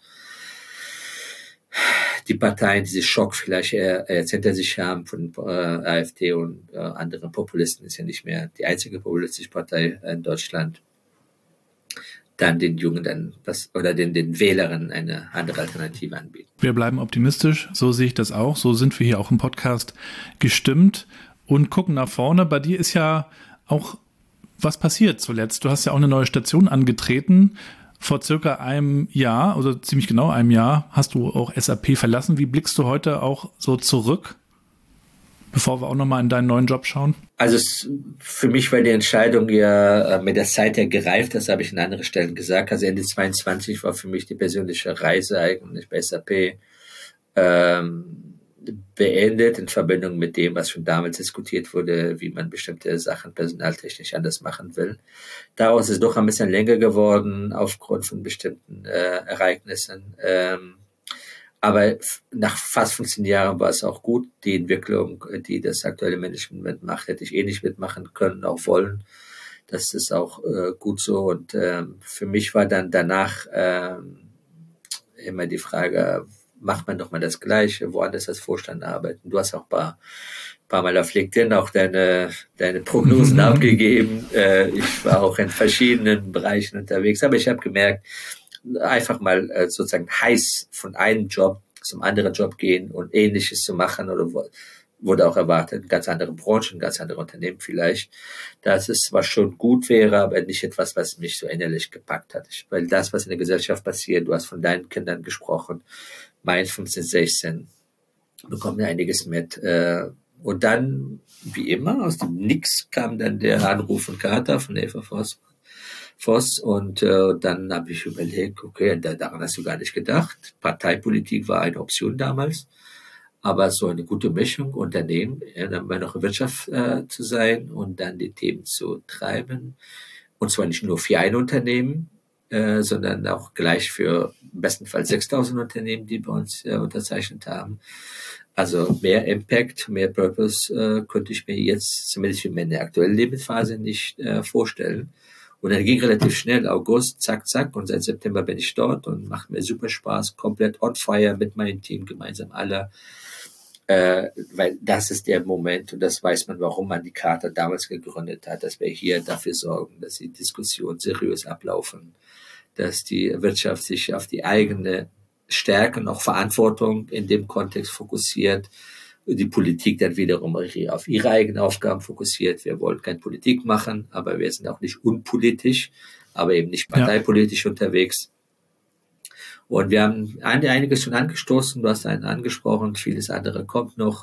die Parteien diese Schock vielleicht jetzt hinter sich haben von AfD und anderen Populisten, ist ja nicht mehr die einzige populistische Partei in Deutschland, dann den Jungen oder den Wählern eine andere Alternative anbieten. Wir bleiben optimistisch, so sehe ich das auch. So sind wir hier auch im Podcast gestimmt und gucken nach vorne. Bei dir ist ja auch was passiert zuletzt. Du hast ja auch eine neue Station angetreten. Vor circa einem Jahr, also ziemlich genau einem Jahr, hast du auch SAP verlassen. Wie blickst du heute auch so zurück, bevor wir auch nochmal in deinen neuen Job schauen? Also für mich war die Entscheidung ja mit der Zeit ja gereift, das habe ich an anderen Stellen gesagt. Also Ende 22 war für mich die persönliche Reise eigentlich bei SAP beendet in Verbindung mit dem, was schon damals diskutiert wurde, wie man bestimmte Sachen personaltechnisch anders machen will. Daraus ist es doch ein bisschen länger geworden aufgrund von bestimmten Ereignissen. Aber nach fast 15 Jahren war es auch gut. Die Entwicklung, die das aktuelle Management macht, hätte ich nicht mitmachen können, auch wollen. Das ist auch gut so. Und für mich war dann danach immer die Frage, macht man doch mal das Gleiche, woanders als Vorstand arbeiten. Du hast auch ein paar Mal auf LinkedIn auch deine Prognosen abgegeben. Ich war auch in verschiedenen Bereichen unterwegs, aber ich habe gemerkt, einfach mal sozusagen heiß von einem Job zum anderen Job gehen und Ähnliches zu machen oder wurde auch erwartet, ganz andere Branchen, ganz andere Unternehmen vielleicht, dass es zwar schon gut wäre, aber nicht etwas, was mich so innerlich gepackt hat. Weil das, was in der Gesellschaft passiert, du hast von deinen Kindern gesprochen, mein 15, 16, bekommen einiges mit. Und dann, wie immer, aus dem Nix kam dann der Anruf von Carter, von Eva Voss. Und dann habe ich überlegt, okay, daran hast du gar nicht gedacht. Parteipolitik war eine Option damals. Aber so eine gute Mischung, Unternehmen, dann bei noch Wirtschaft zu sein und dann die Themen zu treiben. Und zwar nicht nur für ein Unternehmen, sondern auch gleich für bestenfalls 6.000 Unternehmen, die bei uns unterzeichnet haben. Also mehr Impact, mehr Purpose könnte ich mir jetzt zumindest in meiner aktuellen Lebensphase nicht vorstellen. Und dann ging relativ schnell, August, zack, zack, und seit September bin ich dort und macht mir super Spaß, komplett on fire mit meinem Team, gemeinsam alle. Weil das ist der Moment, und das weiß man, warum man die Charta damals gegründet hat, dass wir hier dafür sorgen, dass die Diskussionen seriös ablaufen, dass die Wirtschaft sich auf die eigene Stärke und auch Verantwortung in dem Kontext fokussiert, die Politik dann wiederum auf ihre eigenen Aufgaben fokussiert. Wir wollen keine Politik machen, aber wir sind auch nicht unpolitisch, aber eben nicht parteipolitisch unterwegs. Und wir haben einiges schon angestoßen, du hast einen angesprochen, vieles andere kommt noch.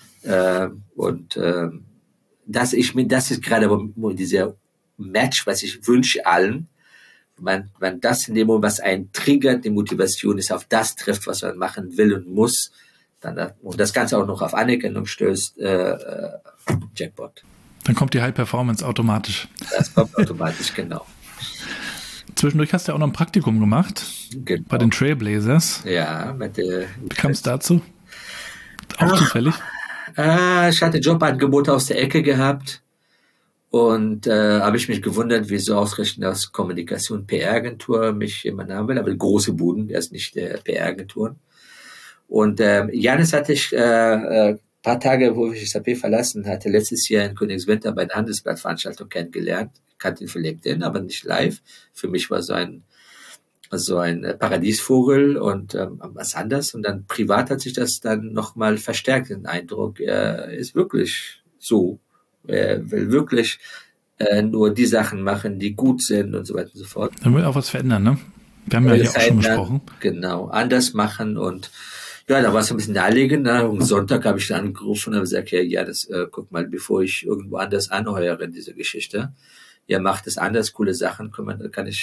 Das ist gerade dieser Match, was ich wünsche allen, wenn das in dem Moment, was einen triggert, die Motivation ist, auf das trifft, was man machen will und muss, dann, und das Ganze auch noch auf Anerkennung stößt, Jackpot. Dann kommt die High Performance automatisch. Das kommt automatisch, genau. Zwischendurch hast du ja auch noch ein Praktikum gemacht, genau, bei den Trailblazers. Ja, Wie kam es dazu? Auch zufällig? Ich hatte Jobangebote aus der Ecke gehabt und habe ich mich gewundert, wieso ausgerechnet aus Kommunikation PR-Agentur mich jemand haben will, aber große Buden, der ist nicht der PR-Agenturen. Und Janis hatte ich paar Tage, wo ich SAP verlassen hatte, letztes Jahr in Königswinter bei einer Handelsblattveranstaltung kennengelernt. Kannte ihn für LinkedIn, aber nicht live. Für mich war so ein Paradiesvogel und was anderes. Und dann privat hat sich das dann nochmal verstärkt, den Eindruck, er ist wirklich so. Er will wirklich nur die Sachen machen, die gut sind und so weiter und so fort. Dann will auch was verändern, ne? Wir haben ja hier auch schon besprochen. Genau, anders machen und ja, da war es ein bisschen naheliegend. Ne? Am Sonntag habe ich dann angerufen und habe gesagt, ja, das guck mal, bevor ich irgendwo anders anheuere, diese Geschichte, macht es anders, coole Sachen, würde ich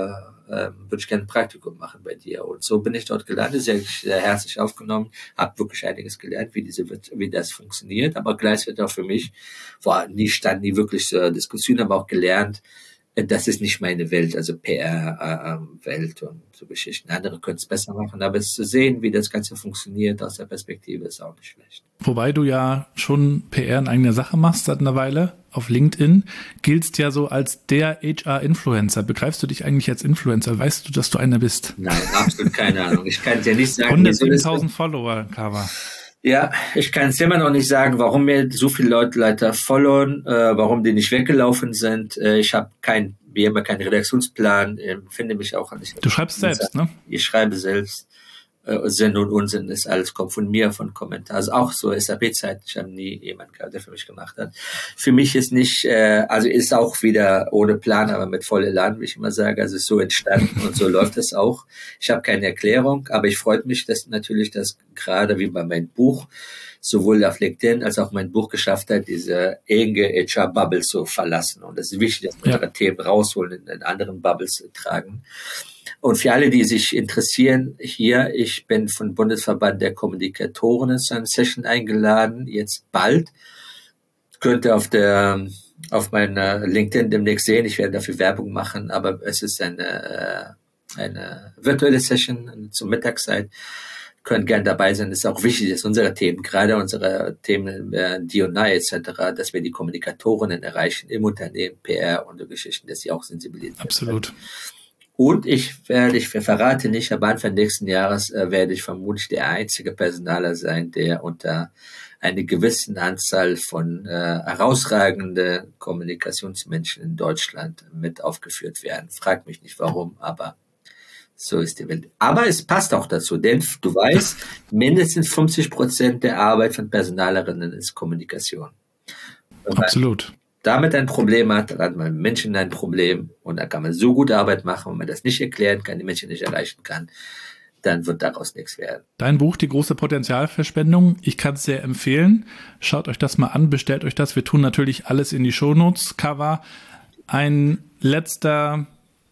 gerne ein Praktikum machen bei dir. Und so bin ich dort gelandet, sehr, sehr herzlich aufgenommen, habe wirklich einiges gelernt, wie das funktioniert, aber gleichzeitig auch für mich, stand nie wirklich Diskussion, aber auch gelernt, das ist nicht meine Welt, also PR-Welt und so Geschichten. Andere können es besser machen, aber es zu sehen, wie das Ganze funktioniert aus der Perspektive, ist auch nicht schlecht. Wobei du ja schon PR in eigener Sache machst seit einer Weile. Auf LinkedIn giltst ja so als der HR-Influencer. Begreifst du dich eigentlich als Influencer? Weißt du, dass du einer bist? Nein, absolut keine Ahnung. Ich kann dir nicht sagen. 107.000 Follower, Kawa. Ja, ich kann es immer noch nicht sagen, warum mir so viele Leute leider followen, warum die nicht weggelaufen sind. Ich habe keinen Redaktionsplan, finde mich auch nicht. Du schreibst selbst, ne? Ich schreibe selbst. Sinn und Unsinn ist alles, kommt von mir, von Kommentaren. Also auch so SAP-Zeit, ich habe nie jemanden gehabt, der für mich gemacht hat. Für mich ist nicht, ist auch wieder ohne Plan, aber mit voller Elan, wie ich immer sage, also ist so entstanden und so läuft es auch. Ich habe keine Erklärung, aber ich freue mich, dass gerade wie bei meinem Buch, sowohl auf LinkedIn als auch mein Buch geschafft hat, diese enge HR-Bubble zu verlassen. Und es ist wichtig, dass wir unsere Themen rausholen, in anderen Bubbles tragen. Und für alle, die sich interessieren, ich bin von Bundesverband der Kommunikatoren zu einer Session eingeladen, jetzt bald. Könnt ihr auf meiner LinkedIn demnächst sehen, ich werde dafür Werbung machen, aber es ist eine virtuelle Session zur Mittagszeit. Können gern dabei sein. Das ist auch wichtig, dass unsere Themen, gerade unsere Themen D&I etc., dass wir die Kommunikatorinnen erreichen im Unternehmen, PR und so Geschichten, dass sie auch sensibilisiert werden. Absolut. Und ich verrate nicht, aber Anfang nächsten Jahres werde ich vermutlich der einzige Personaler sein, der unter einer gewissen Anzahl von herausragenden Kommunikationsmenschen in Deutschland mit aufgeführt werden. Frag mich nicht warum, aber so ist die Welt. Aber es passt auch dazu, denn du weißt, mindestens 50% der Arbeit von Personalerinnen ist Kommunikation. Absolut. Damit ein Problem hat man Menschen ein Problem und da kann man so gute Arbeit machen, wenn man das nicht erklären kann, die Menschen nicht erreichen kann, dann wird daraus nichts werden. Dein Buch, Die große Potenzialverschwendung, ich kann es sehr empfehlen. Schaut euch das mal an, bestellt euch das. Wir tun natürlich alles in die Shownotes. Kawa, ein letzter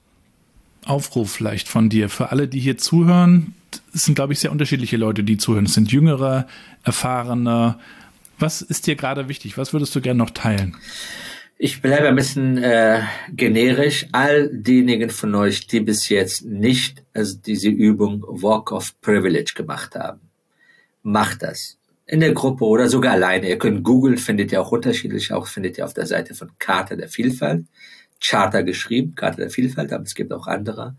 Aufruf vielleicht von dir für alle, die hier zuhören. Es sind, glaube ich, sehr unterschiedliche Leute, die zuhören. Es sind Jüngere, Erfahrene. Was ist dir gerade wichtig? Was würdest du gerne noch teilen? Ich bleibe ein bisschen generisch. All diejenigen von euch, die bis jetzt nicht diese Übung Walk of Privilege gemacht haben, macht das. In der Gruppe oder sogar alleine. Ihr könnt googeln, findet ihr auch unterschiedlich, findet ihr auf der Seite von Charta der Vielfalt. Charta geschrieben, Charta der Vielfalt, aber es gibt auch andere.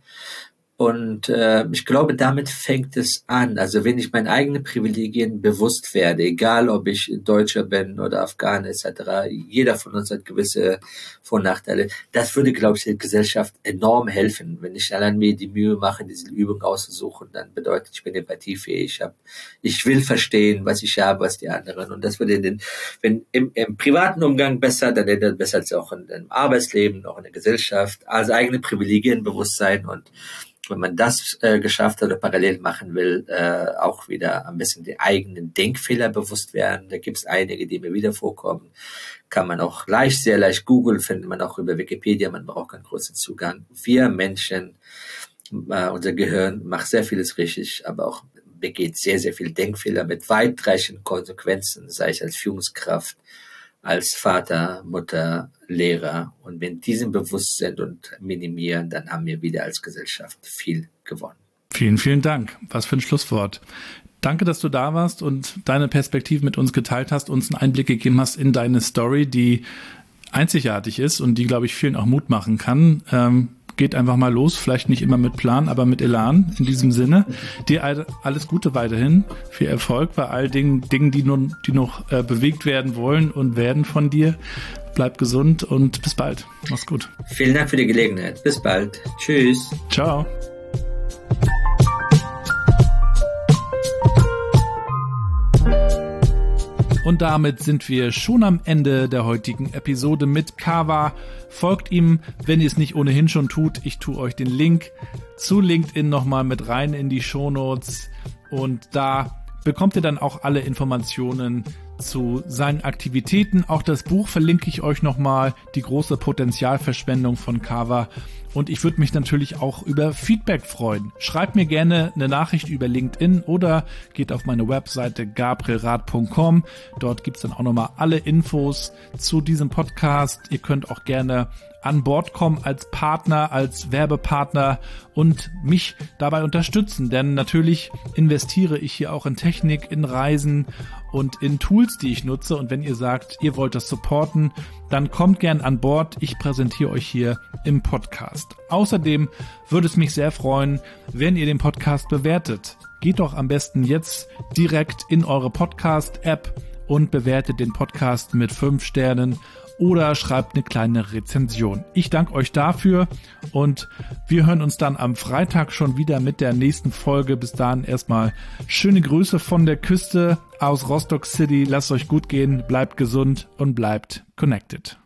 Und ich glaube, damit fängt es an. Also wenn ich meine eigenen Privilegien bewusst werde, egal ob ich Deutscher bin oder Afghaner etc., jeder von uns hat gewisse Vor- und Nachteile. Das würde, glaube ich, der Gesellschaft enorm helfen. Wenn ich allein mir die Mühe mache, diese Übung auszusuchen, dann bedeutet, ich bin empathiefähig. Ich will verstehen, was ich habe, was die anderen. Und das würde wenn im privaten Umgang besser, dann ändert besser als auch im Arbeitsleben, auch in der Gesellschaft. Also eigene Privilegien, Bewusstsein und wenn man das geschafft hat oder parallel machen will, auch wieder ein bisschen die eigenen Denkfehler bewusst werden. Da gibt es einige, die mir wieder vorkommen. Kann man auch sehr leicht googeln, findet man auch über Wikipedia, man braucht keinen großen Zugang. Wir Menschen, unser Gehirn macht sehr vieles richtig, aber auch begeht sehr, sehr viele Denkfehler mit weitreichenden Konsequenzen, sei es als Führungskraft, als Vater, Mutter, Lehrer. Und wenn diesen bewusst sind und minimieren, dann haben wir wieder als Gesellschaft viel gewonnen. Vielen, vielen Dank. Was für ein Schlusswort. Danke, dass du da warst und deine Perspektive mit uns geteilt hast, uns einen Einblick gegeben hast in deine Story, die einzigartig ist und die, glaube ich, vielen auch Mut machen kann. Geht einfach mal los, vielleicht nicht immer mit Plan, aber mit Elan. In diesem Sinne, dir alles Gute weiterhin, viel Erfolg bei all Dingen, die noch bewegt werden wollen und werden von dir. Bleib gesund und bis bald. Mach's gut. Vielen Dank für die Gelegenheit. Bis bald. Tschüss. Ciao. Und damit sind wir schon am Ende der heutigen Episode mit Kawa. Folgt ihm, wenn ihr es nicht ohnehin schon tut. Ich tue euch den Link zu LinkedIn nochmal mit rein in die Shownotes. Und da bekommt ihr dann auch alle Informationen zu seinen Aktivitäten. Auch das Buch verlinke ich euch nochmal, die große Potenzialverschwendung von Kawa. Und ich würde mich natürlich auch über Feedback freuen. Schreibt mir gerne eine Nachricht über LinkedIn oder geht auf meine Webseite gabrielrath.com. Dort gibt's dann auch nochmal alle Infos zu diesem Podcast. Ihr könnt auch gerne an Bord kommen als Partner, als Werbepartner und mich dabei unterstützen. Denn natürlich investiere ich hier auch in Technik, in Reisen und in Tools, die ich nutze. Und wenn ihr sagt, ihr wollt das supporten, dann kommt gern an Bord. Ich präsentiere euch hier im Podcast. Außerdem würde es mich sehr freuen, wenn ihr den Podcast bewertet. Geht doch am besten jetzt direkt in eure Podcast-App und bewertet den Podcast mit 5 Sternen oder schreibt eine kleine Rezension. Ich danke euch dafür und wir hören uns dann am Freitag schon wieder mit der nächsten Folge. Bis dahin erstmal schöne Grüße von der Küste aus Rostock City. Lasst euch gut gehen, bleibt gesund und bleibt connected.